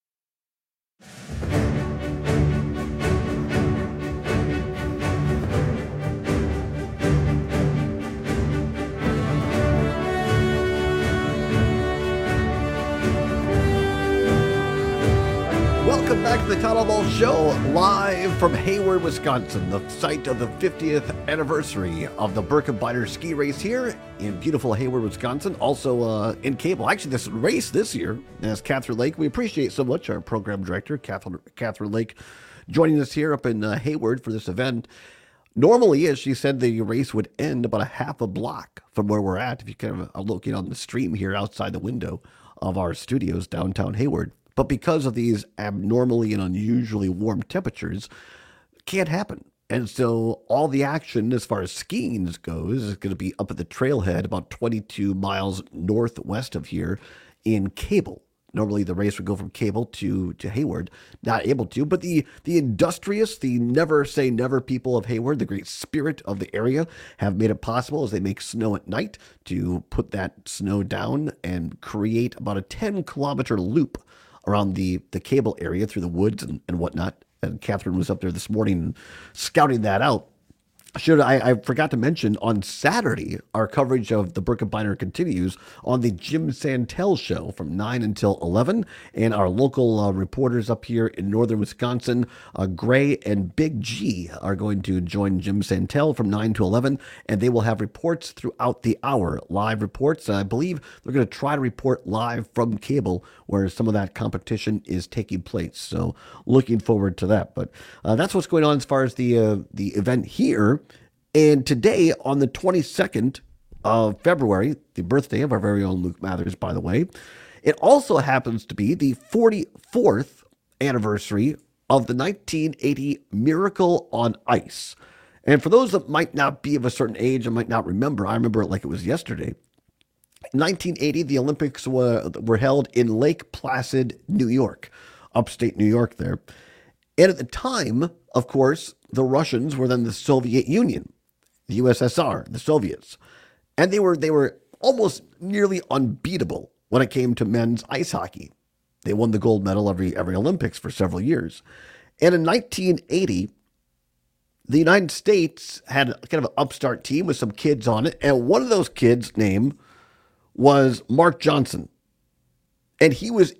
Welcome back to the Todd Ball Show, live from Hayward, Wisconsin, the site of the 50th anniversary of the Birkebeiner ski race here in beautiful Hayward, Wisconsin. Also in cable. Actually, this race this year is Catherine Lake. We appreciate so much our program director, Catherine Lake, joining us here up in Hayward for this event. Normally, as she said, the race would end about a half a block from where we're at, if you kind of are looking on the stream here outside the window of our studios downtown Hayward. But because of these abnormally and unusually warm temperatures, it can't happen. And so all the action as far as skiing goes is going to be up at the trailhead about 22 miles northwest of here in Cable. Normally the race would go from Cable to Hayward. Not able to, but the industrious, the never say never people of Hayward, the great spirit of the area, have made it possible as they make snow at night to put that snow down and create about a 10-kilometer loop around the Cable area through the woods and whatnot. And Catherine was up there this morning scouting that out. I forgot to mention, on Saturday, our coverage of the Birkebeiner continues on the Jim Santel Show from 9 until 11. And our local reporters up here in northern Wisconsin, Gray and Big G, are going to join Jim Santel from 9 to 11. And they will have reports throughout the hour, live reports. I believe they're going to try to report live from Cable, where some of that competition is taking place. So looking forward to that. But that's what's going on as far as the event here. And today, on the 22nd of February, the birthday of our very own Luke Mathers, by the way, it also happens to be the 44th anniversary of the 1980 Miracle on Ice. And for those that might not be of a certain age and might not remember, I remember it like it was yesterday. In 1980, the Olympics were held in Lake Placid, New York, upstate New York there. And at the time, of course, the Russians were then the Soviet Union. The USSR, the Soviets. And they were almost nearly unbeatable when it came to men's ice hockey. They won the gold medal every Olympics for several years. And in 1980, the United States had kind of an upstart team with some kids on it. And one of those kids' name was Mark Johnson. And he was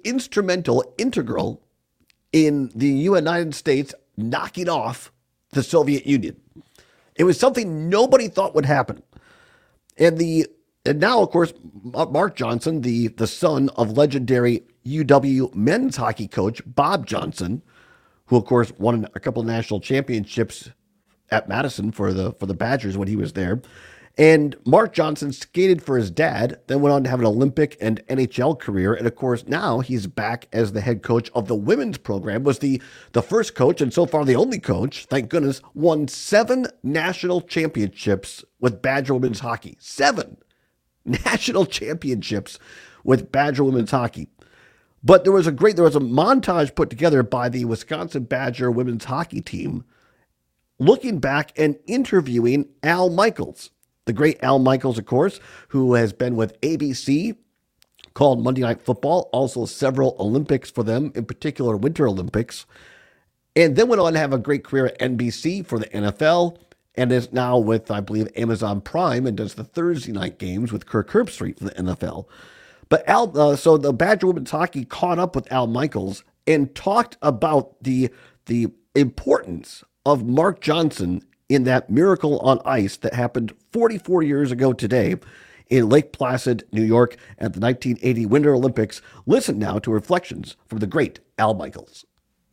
integral in the United States knocking off the Soviet Union. It was something nobody thought would happen. And now, of course, Mark Johnson, the son of legendary UW men's hockey coach Bob Johnson, who, of course, won a couple of national championships at Madison for the Badgers when he was there. And Mark Johnson skated for his dad, then went on to have an Olympic and NHL career. And of course, now he's back as the head coach of the women's program, was the first coach, and so far the only coach, thank goodness, won 7 national championships with Badger women's hockey. 7 national championships with Badger women's hockey. But there was a montage put together by the Wisconsin Badger women's hockey team looking back and interviewing Al Michaels. The great Al Michaels, of course, who has been with ABC, called Monday Night Football, also several Olympics for them, in particular Winter Olympics, and then went on to have a great career at NBC for the NFL, and is now with, I believe, Amazon Prime, and does the Thursday night games with Kirk Herbstreit for the NFL. But so the Badger women's hockey caught up with Al Michaels and talked about the importance of Mark Johnson in that Miracle on Ice that happened 44 years ago today in Lake Placid, New York at the 1980 Winter Olympics. Listen now to reflections from the great Al Michaels.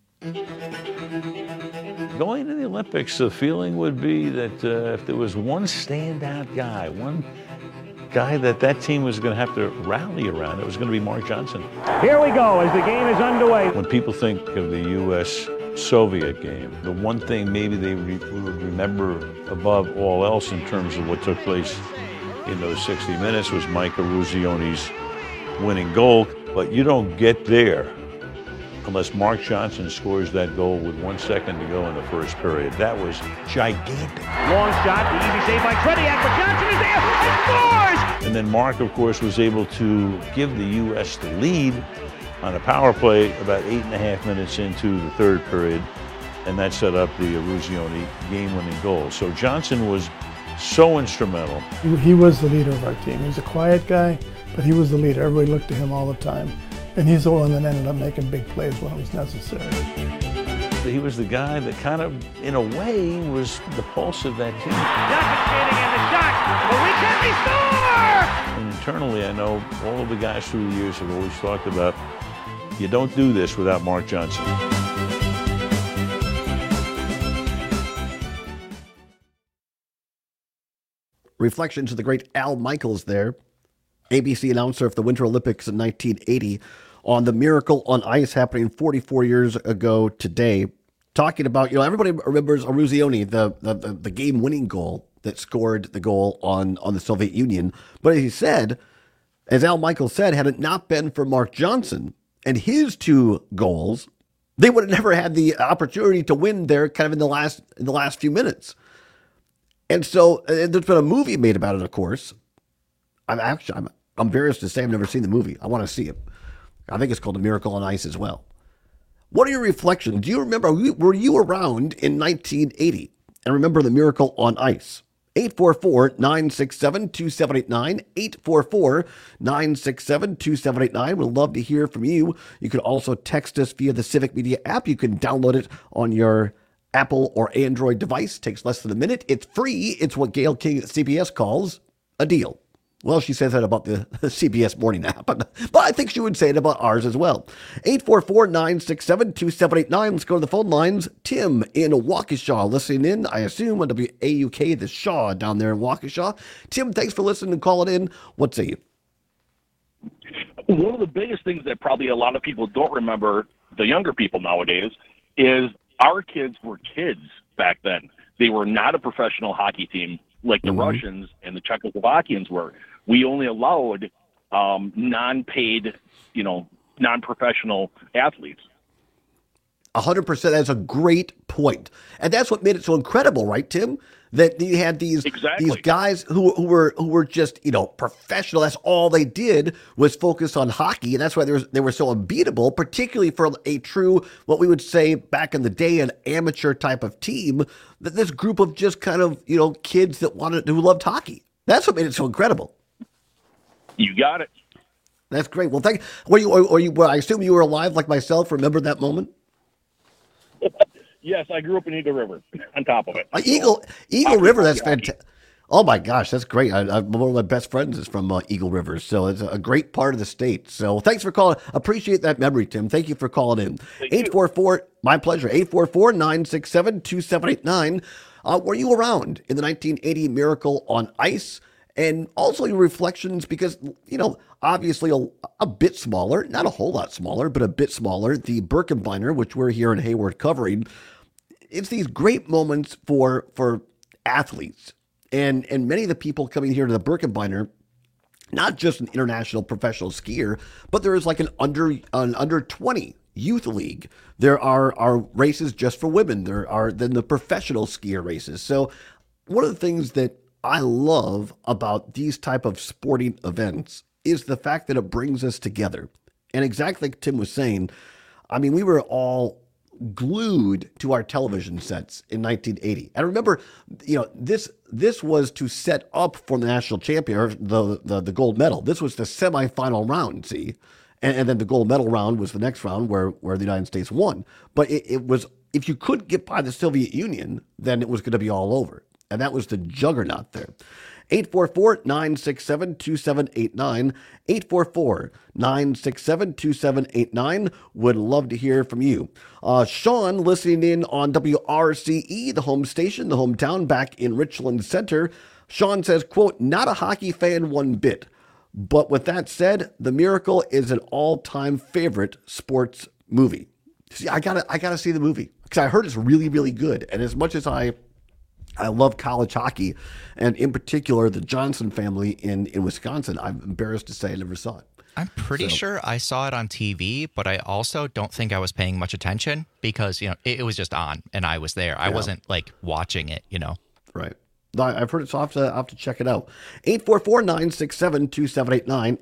Going to the Olympics, the feeling would be that if there was one standout guy, one guy that team was going to have to rally around. It was going to be Mark Johnson. Here we go as the game is underway. When people think of the U.S.-Soviet game, the one thing maybe they would remember above all else in terms of what took place in those 60 minutes was Mike Eruzioni's winning goal. But you don't get there unless Mark Johnson scores that goal with 1 second to go in the first period. That was gigantic. Long shot, the easy save by Tretiak, but Johnson is there and scores! And then Mark, of course, was able to give the U.S. the lead on a power play about 8.5 minutes into the third period, and that set up the Eruzioni game-winning goal. So Johnson was so instrumental. He was the leader of our team. He was a quiet guy, but he was the leader. Everybody looked to him all the time. And he's the one that ended up making big plays when it was necessary. He was the guy that kind of, in a way, was the pulse of that team. Johnson skating and the shot, but we can And internally, I know all of the guys through the years have always talked about, you don't do this without Mark Johnson. Reflections of the great Al Michaels there, ABC announcer of the Winter Olympics in 1980, on the miracle on ice happening 44 years ago today, talking about, everybody remembers Eruzioni, the game-winning goal that scored the goal on the Soviet Union. But he said, as Al Michaels said, had it not been for Mark Johnson and his 2 goals, they would have never had the opportunity to win there kind of in the last few minutes. And so there's been a movie made about it, of course. I'm embarrassed to say I've never seen the movie. I want to see it. I think it's called A Miracle on Ice as well. What are your reflections? Do you remember, were you around in 1980 and remember the Miracle on Ice? 844-967-2789, 844-967-2789. We'd love to hear from you. You can also text us via the Civic Media app. You can download it on your Apple or Android device. Takes less than a minute. It's free. It's what Gail King at CBS calls a deal. Well, she says that about the CBS morning app, but I think she would say it about ours as well. 844-967-2789. Let's go to the phone lines. Tim in Waukesha listening in, I assume, on WAUK, the Shaw down there in Waukesha. Tim, thanks for listening and calling in. What say you? One of the biggest things that probably a lot of people don't remember, the younger people nowadays, is our kids were kids back then. They were not a professional hockey team like the Russians and the Czechoslovakians were. We only allowed non-paid, non-professional athletes. 100%. That's a great point. And that's what made it so incredible, right, Tim? That you had these guys who were just, professional. That's all they did was focus on hockey. And that's why they were so unbeatable, particularly for a true, what we would say back in the day, an amateur type of team. That this group of just kind of, kids who loved hockey. That's what made it so incredible. You got it. That's great. Well, thank you. I assume you were alive like myself. Remember that moment? Yes, I grew up in Eagle River, on top of it. Eagle River, that's fantastic. Oh, my gosh, that's great. One of my best friends is from Eagle River, so it's a great part of the state. So thanks for calling. Appreciate that memory, Tim. Thank you for calling in. 844, my pleasure, 844-967-2789. Were you around in the 1980 Miracle on Ice? And also your reflections, because, obviously a bit smaller, not a whole lot smaller, but a bit smaller, the Birkebeiner, which we're here in Hayward covering. It's these great moments for athletes. And many of the people coming here to the Birkebeiner, not just an international professional skier, but there is like an under 20 youth league. There are races just for women. There are then the professional skier races. So one of the things that I love about these type of sporting events is the fact that it brings us together. And exactly like Tim was saying, I mean, we were all glued to our television sets in 1980. And remember, this was to set up for the national champion, or the gold medal. This was the semifinal round, see? And then the gold medal round was the next round where the United States won. But it was, if you could get by the Soviet Union, then it was going to be all over. And that was the juggernaut there. 844-967-2789. 844-967-2789. Would love to hear from you. Sean, listening in on WRCE, the home station, the hometown, back in Richland Center. Sean says, quote, not a hockey fan one bit. But with that said, The Miracle is an all-time favorite sports movie. See, I gotta see the movie because I heard it's really, really good. And as much as I love college hockey, and in particular the Johnson family in Wisconsin, I'm embarrassed to say I never saw it. I'm pretty sure I saw it on TV, but I also don't think I was paying much attention because, it was just on and I was there. I wasn't like watching it, Right. I've heard it, so I'll have to check it out. 844-967-2789,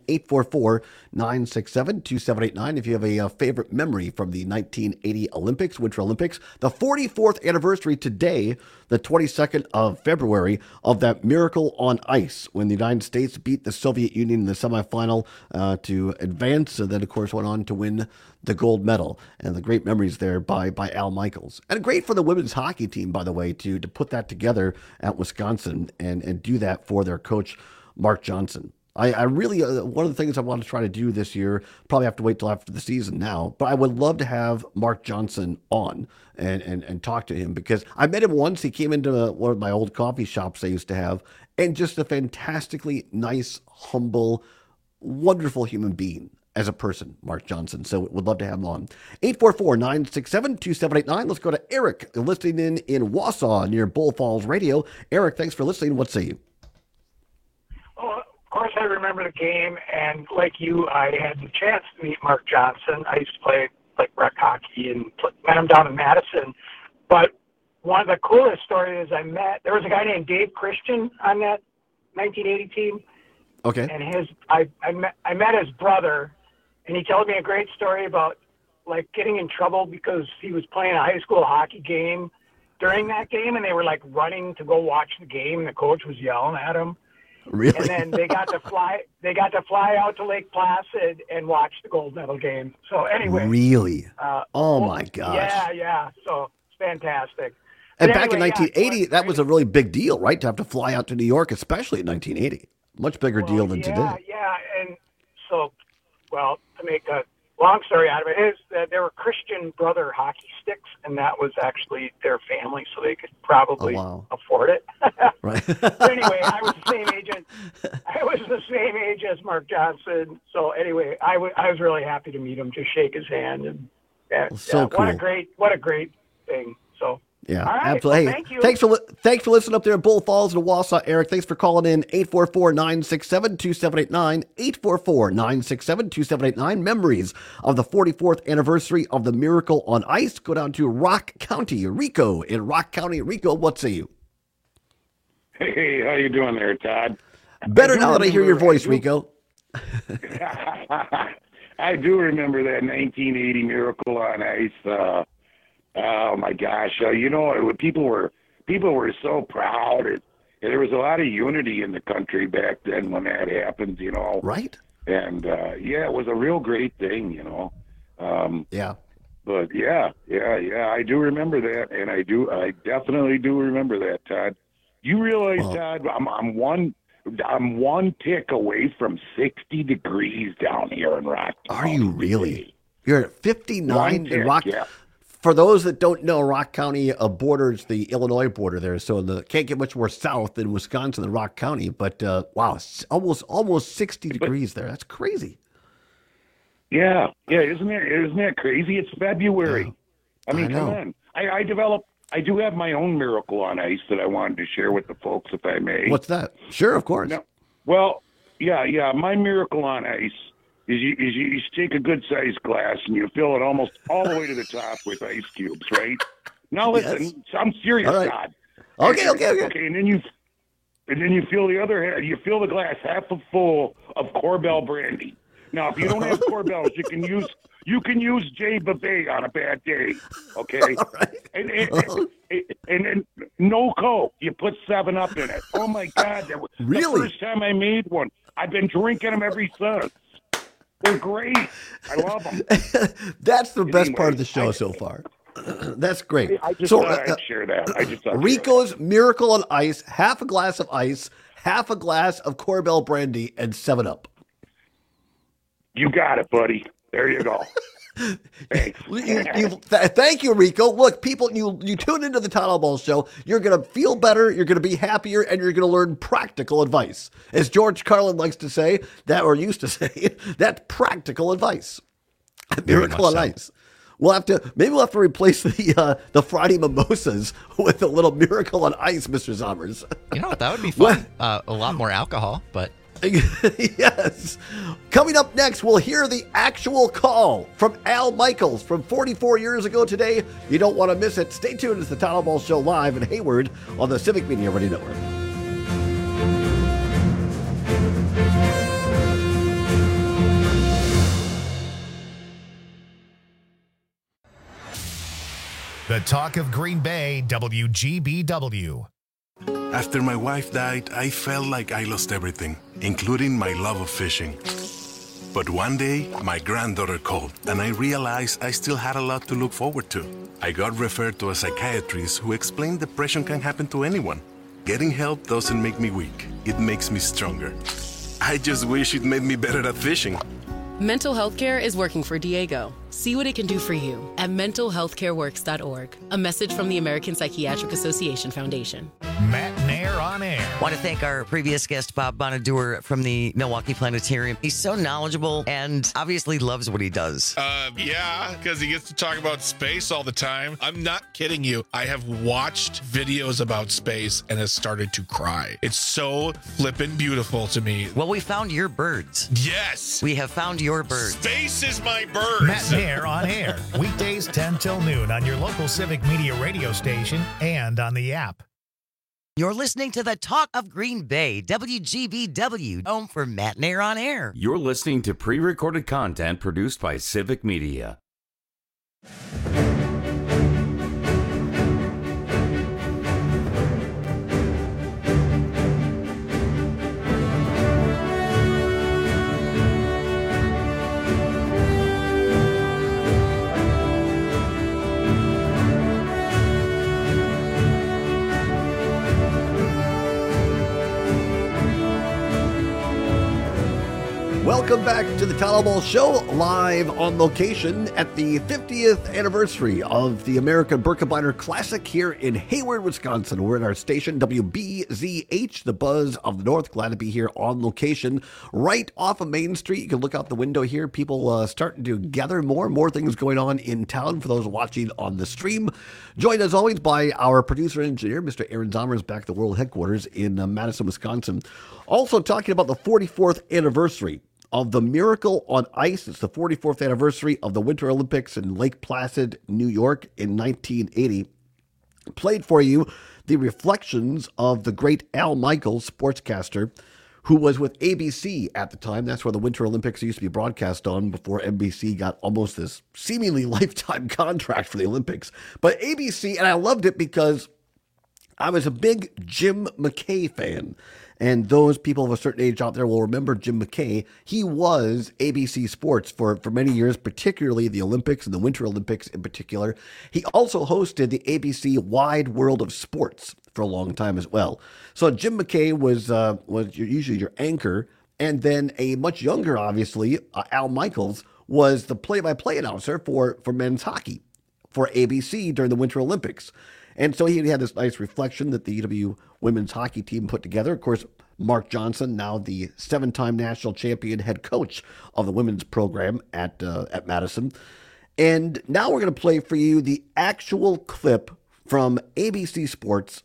844-967-2789. If you have a favorite memory from the 1980 Olympics, Winter Olympics, the 44th anniversary today, the 22nd of February, of that Miracle on Ice, when the United States beat the Soviet Union in the semifinal to advance, and then, of course, went on to win the gold medal. And the great memories there by Al Michaels. And great for the women's hockey team, by the way, to put that together at Wisconsin and do that for their coach, Mark Johnson. I really, one of the things I want to try to do this year, probably have to wait till after the season now, but I would love to have Mark Johnson on and talk to him, because I met him once. He came into one of my old coffee shops I used to have, and just a fantastically nice, humble, wonderful human being as a person, Mark Johnson. So would love to have him on. 844-967-2789. Let's go to Eric, listening in Wausau near Bull Falls Radio. Eric, thanks for listening. What say you? Well, of course, I remember the game, and like you, I had the chance to meet Mark Johnson. I used to play like rec hockey and met him down in Madison. But one of the coolest stories there was a guy named Dave Christian on that 1980 team. Okay. And I met his brother, and he told me a great story about like getting in trouble because he was playing a high school hockey game during that game, and they were like running to go watch the game, and the coach was yelling at him. Really? And then they got to fly out to Lake Placid and watch the gold medal game. So anyway. Really? Oh my gosh. Yeah. So it's fantastic. And but back anyway, in 1980, that was a really big deal, right? To have to fly out to New York, especially in 1980. Much bigger deal than today. Yeah. And so, well, to make a long story out of it, is that there were Christian Brother hockey sticks, and that was actually their family, so they could probably afford it. Right. But anyway, I was the same age as Mark Johnson. So anyway, I was really happy to meet him, just shake his hand, and so cool. What a great thing. So. Yeah, all right, absolutely. Well, hey, thank you. Thanks for listening up there in Bull Falls and Wausau, Eric. Thanks for calling in. 844-967-2789, 844-967-2789. Memories of the 44th anniversary of the Miracle on Ice. Go down to Rock County, Rico. In Rock County, Rico, what say you? Hey, how you doing there, Todd? Better now that I hear your voice, Rico. I do remember that 1980 Miracle on Ice. Oh my gosh! People were so proud, and there was a lot of unity in the country back then when that happened. Right? And it was a real great thing. Yeah. But yeah, I do remember that, and I definitely do remember that, Todd. You realize, Todd, I'm one tick away from 60 degrees down here in Rock County. Are you really? You're at 59 in Rock. Yeah. For those that don't know, Rock County borders the Illinois border there, so can't get much more south than Wisconsin than Rock County. But wow, almost 60 degrees there. That's crazy. Yeah, isn't that crazy? It's February. Yeah. I mean, come on. I do have my own Miracle on Ice that I wanted to share with the folks, if I may. What's that? Sure, of course. No, well, yeah. My Miracle on Ice is you take a good-sized glass and you fill it almost all the way to the top with ice cubes, right? Now listen, yes. I'm serious, right. Todd. Okay. Okay, and then you fill the other half. You fill the glass half full of Corbel brandy. Now, if you don't have Corbels, you can use Jay Babay on a bad day. Okay, right. and then no Coke. You put 7-Up in it. Oh my God, that was really? The first time I made one. I've been drinking them ever since. They're great. I love them. That's the best part of the show so far. That's great. I just thought I'd share that. Rico's Miracle on Ice, half a glass of ice, half a glass of Corbel brandy, and 7-Up. You got it, buddy. There you go. Thank you, Rico. Look, people, you tune into the Todd Ball Show. You're going to feel better. You're going to be happier, and you're going to learn practical advice. As George Carlin likes to say, used to say, that's practical advice. Miracle on Ice. We'll have to replace the Friday mimosas with a little Miracle on Ice, Mr. Zommers. You know what? That would be fun. A lot more alcohol, but. Yes. Coming up next, we'll hear the actual call from Al Michaels from 44 years ago today. You don't want to miss it. Stay tuned. It's the Todd Ball Show live in Hayward on the Civic Media Radio Network. The talk of Green Bay, WGBW. After my wife died, I felt like I lost everything, including my love of fishing. But one day, my granddaughter called, and I realized I still had a lot to look forward to. I got referred to a psychiatrist who explained depression can happen to anyone. Getting help doesn't make me weak. It makes me stronger. I just wish it made me better at fishing. Mental health care is working for Diego. See what it can do for you at mentalhealthcareworks.org. A message from the American Psychiatric Association Foundation. Matt Nair on air. Want to thank our previous guest, Bob Bonaduer from the Milwaukee Planetarium. He's so knowledgeable and obviously loves what he does. Yeah, because he gets to talk about space all the time. I'm not kidding you. I have watched videos about space and has started to cry. It's so flippin' beautiful to me. Well, we found your birds. Yes. We have found your birds. Space is my birds. Matt Nair on air. Weekdays 10 till noon on your local Civic Media radio station and on the app. You're listening to the Talk of Green Bay, WGBW, home for Matt Nair on air. You're listening to pre-recorded content produced by Civic Media. Welcome back to the Todd Ball Show, live on location at the 50th anniversary of the American Birkebeiner Classic here in Hayward, Wisconsin. We're at our station, WBZH, the Buzz of the North. Glad to be here on location, right off of Main Street. You can look out the window here. People starting to gather more things going on in town for those watching on the stream. Joined as always by our producer and engineer, Mr. Aaron Zommers, back at the World Headquarters in Madison, Wisconsin. Also talking about the 44th anniversary of the Miracle on Ice. It's the 44th anniversary of the Winter Olympics in Lake Placid, New York in 1980. Played for you the reflections of the great Al Michaels, sportscaster, who was with ABC at the time. That's where the Winter Olympics used to be broadcast on before NBC got almost this seemingly lifetime contract for the Olympics. But ABC, and I loved it because I was a big Jim McKay fan. And those people of a certain age out there will remember Jim McKay. He was ABC Sports for many years, particularly the Olympics and the Winter Olympics in particular. He also hosted the ABC Wide World of Sports for a long time as well. So Jim McKay was usually your anchor. And then a much younger, obviously, Al Michaels was the play-by-play announcer for men's hockey for ABC during the Winter Olympics. And so he had this nice reflection that the UW women's hockey team put together. Of course, Mark Johnson, now the 7-time national champion head coach of the women's program at Madison. And now we're going to play for you the actual clip from ABC Sports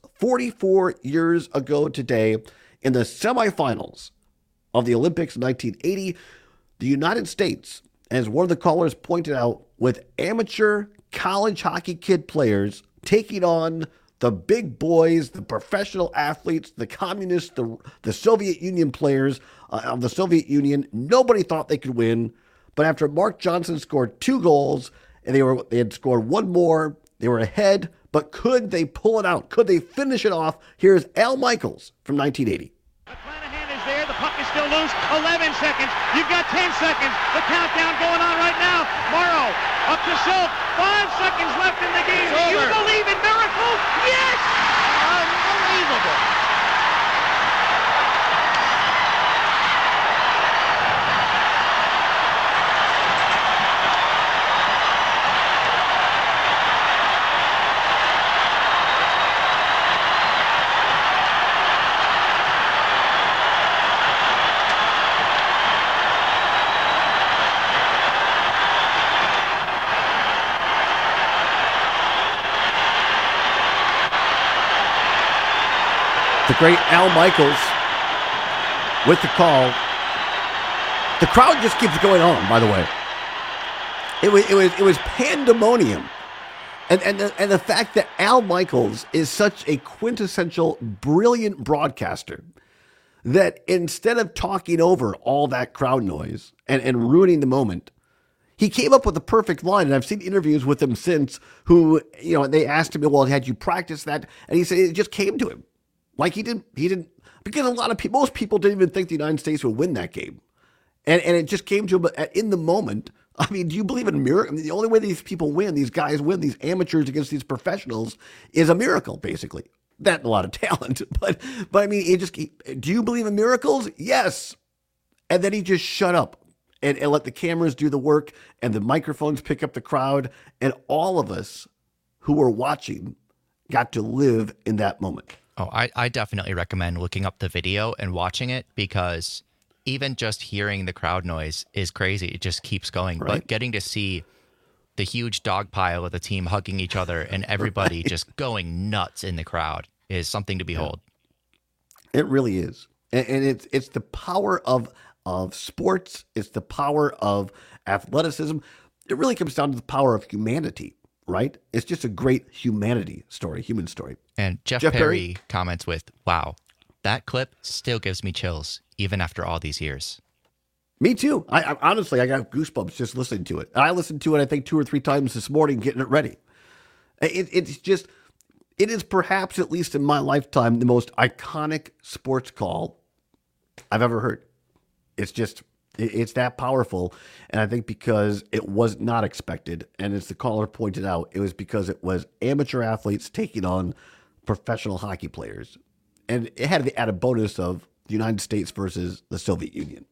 44 years ago today in the semifinals of the Olympics in 1980. The United States, as one of the callers pointed out, with amateur college hockey kid players taking on the big boys, the professional athletes, the communists, the Soviet Union players of the Soviet Union. Nobody thought they could win. But after Mark Johnson scored 2 goals, and they had scored 1 more, they were ahead. But could they pull it out? Could they finish it off? Here's Al Michaels from 1980. There, the puck is still loose. 11 seconds. You've got 10 seconds. The countdown going on right now. Morrow up to Silk. 5 seconds left in the game. Do you believe in miracles? Yes! Unbelievable. The great Al Michaels with the call. The crowd just keeps going on, by the way. It was pandemonium. And the fact that Al Michaels is such a quintessential, brilliant broadcaster that instead of talking over all that crowd noise and ruining the moment, he came up with the perfect line. And I've seen interviews with him since who, they asked him, well, had you practiced that? And he said it just came to him. Like he didn't, because most people didn't even think the United States would win that game. And it just came to him in the moment. I mean, do you believe in a miracle? I mean, the only way these people win, these guys win, these amateurs against these professionals is a miracle, basically. That a lot of talent. But I mean, do you believe in miracles? Yes. And then he just shut up and let the cameras do the work and the microphones pick up the crowd. And all of us who were watching got to live in that moment. Oh, I definitely recommend looking up the video and watching it because even just hearing the crowd noise is crazy. It just keeps going. Right. But getting to see the huge dog pile of the team hugging each other and everybody just going nuts in the crowd is something to behold. It really is. And it's the power of sports. It's the power of athleticism. It really comes down to the power of humanity, right? It's just a great human story. And Jeff Perry comments with, wow, that clip still gives me chills, even after all these years. Me too. I honestly, I got goosebumps just listening to it. I listened to it, I think, 2 or 3 times this morning, getting it ready. It is perhaps, at least in my lifetime, the most iconic sports call I've ever heard. It's that powerful. And I think because it was not expected, and as the caller pointed out, it was because it was amateur athletes taking on professional hockey players. And it had the added bonus of the United States versus the Soviet Union.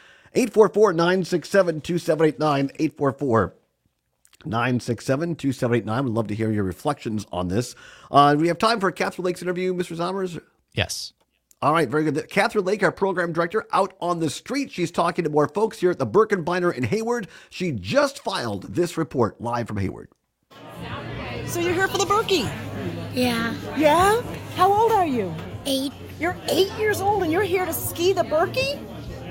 844-967-2789, 844-967-2789. We'd love to hear your reflections on this. We have time for a Catherine Lake's interview, Mr. Zommers? Yes. All right, very good. Catherine Lake, our program director, out on the street. She's talking to more folks here at the Birkenbeiner in Hayward. She just filed this report live from Hayward. So you're here for the Berkey? Yeah. Yeah? How old are you? 8. You're 8 years old and you're here to ski the Berkey?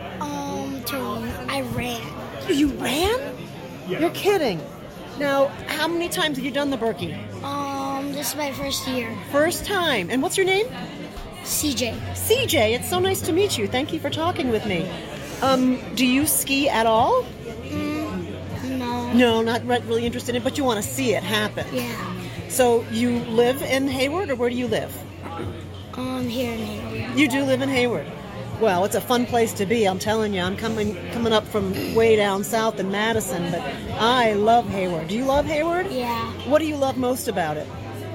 I ran. You ran? Yeah. You're kidding. Now, how many times have you done the Berkey? This is my first year. First time. And what's your name? CJ. CJ, it's so nice to meet you. Thank you for talking with me. Do you ski at all? No. No, not really interested in it, but you want to see it happen. Yeah. So you live in Hayward, or where do you live? Here in Hayward. You do live in Hayward. Well, it's a fun place to be, I'm telling you. I'm coming up from way down south in Madison, but I love Hayward. Do you love Hayward? Yeah. What do you love most about it?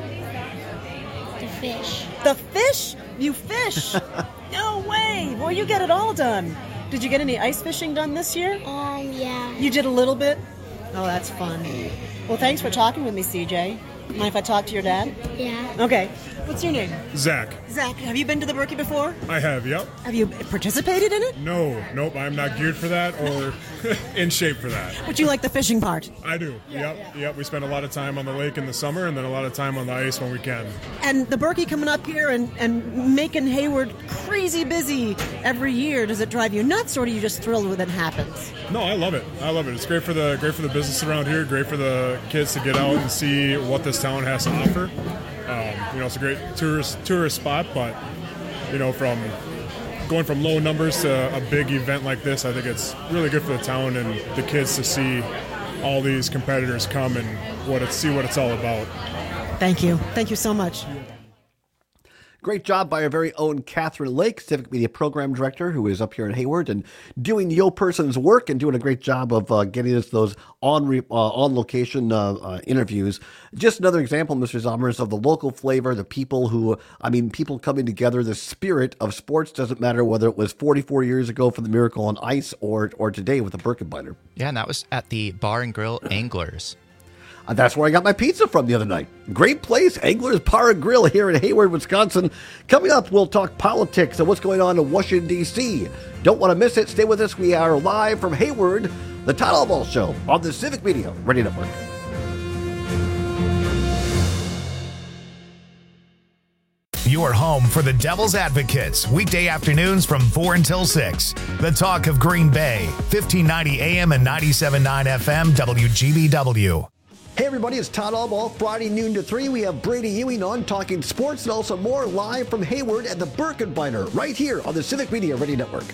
The fish. The fish? You fish? No way. Well, you get it all done. Did you get any ice fishing done this year? Yeah. You did a little bit? Oh, that's fun. Well, thanks for talking with me, CJ. Mind if I talk to your dad? Yeah. Okay. What's your name? Zach. Zach, have you been to the Berkey before? I have, yep. Have you participated in it? Nope, I'm not geared for that or in shape for that. But you like the fishing part? I do, yep. We spend a lot of time on the lake in the summer and then a lot of time on the ice when we can. And the Berkey coming up here and making Hayward crazy busy every year, does it drive you nuts or are you just thrilled when it happens? No, I love it. It's great for the business around here, great for the kids to get out and see what this town has to offer. It's a great tourist spot, but from going from low numbers to a big event like this, I think it's really good for the town and the kids to see all these competitors come and see what it's all about. Thank you so much. Great job by our very own Catherine Lake, Civic Media Program Director, who is up here in Hayward and doing Yo Person's work and doing a great job of getting us those on-location interviews. Just another example, Mr. Zommers, of the local flavor, the people people coming together. The spirit of sports doesn't matter whether it was 44 years ago for the Miracle on Ice or today with the Birkenbeiner. Yeah, and that was at the Bar and Grill Anglers. That's where I got my pizza from the other night. Great place, Anglers Bar and Grill here in Hayward, Wisconsin. Coming up, we'll talk politics and what's going on in Washington, D.C. Don't want to miss it. Stay with us. We are live from Hayward, the Todd Albaugh Show on the Civic Media Radio Network. your home for the Devil's Advocates, weekday afternoons from 4 until 6. The Talk of Green Bay, 1590 AM and 97.9 FM, WGBW. Hey everybody, it's Todd Allball. Friday noon to 3, we have Brady Ewing on talking sports and also more live from Hayward at the Birkenbeiner right here on the Civic Media Radio Network.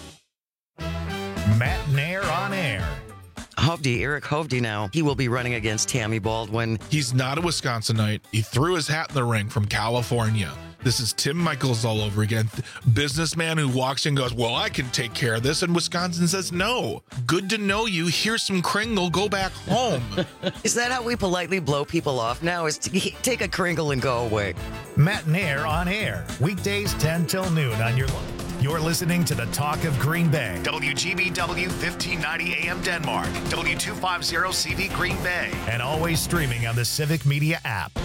Matt Nair on air. Eric Hovde now. He will be running against Tammy Baldwin. He's not a Wisconsinite. He threw his hat in the ring from California. This is Tim Michaels all over again. Businessman who walks in and goes, well, I can take care of this. And Wisconsin says, no. Good to know you. Here's some Kringle. Go back home. Is that how we politely blow people off now? Is to take a Kringle and go away? Matt Nair on air. Weekdays 10 till noon on your... You're listening to the Talk of Green Bay. WGBW 1590 AM Denmark. W250 CV Green Bay. And always streaming on the Civic Media app.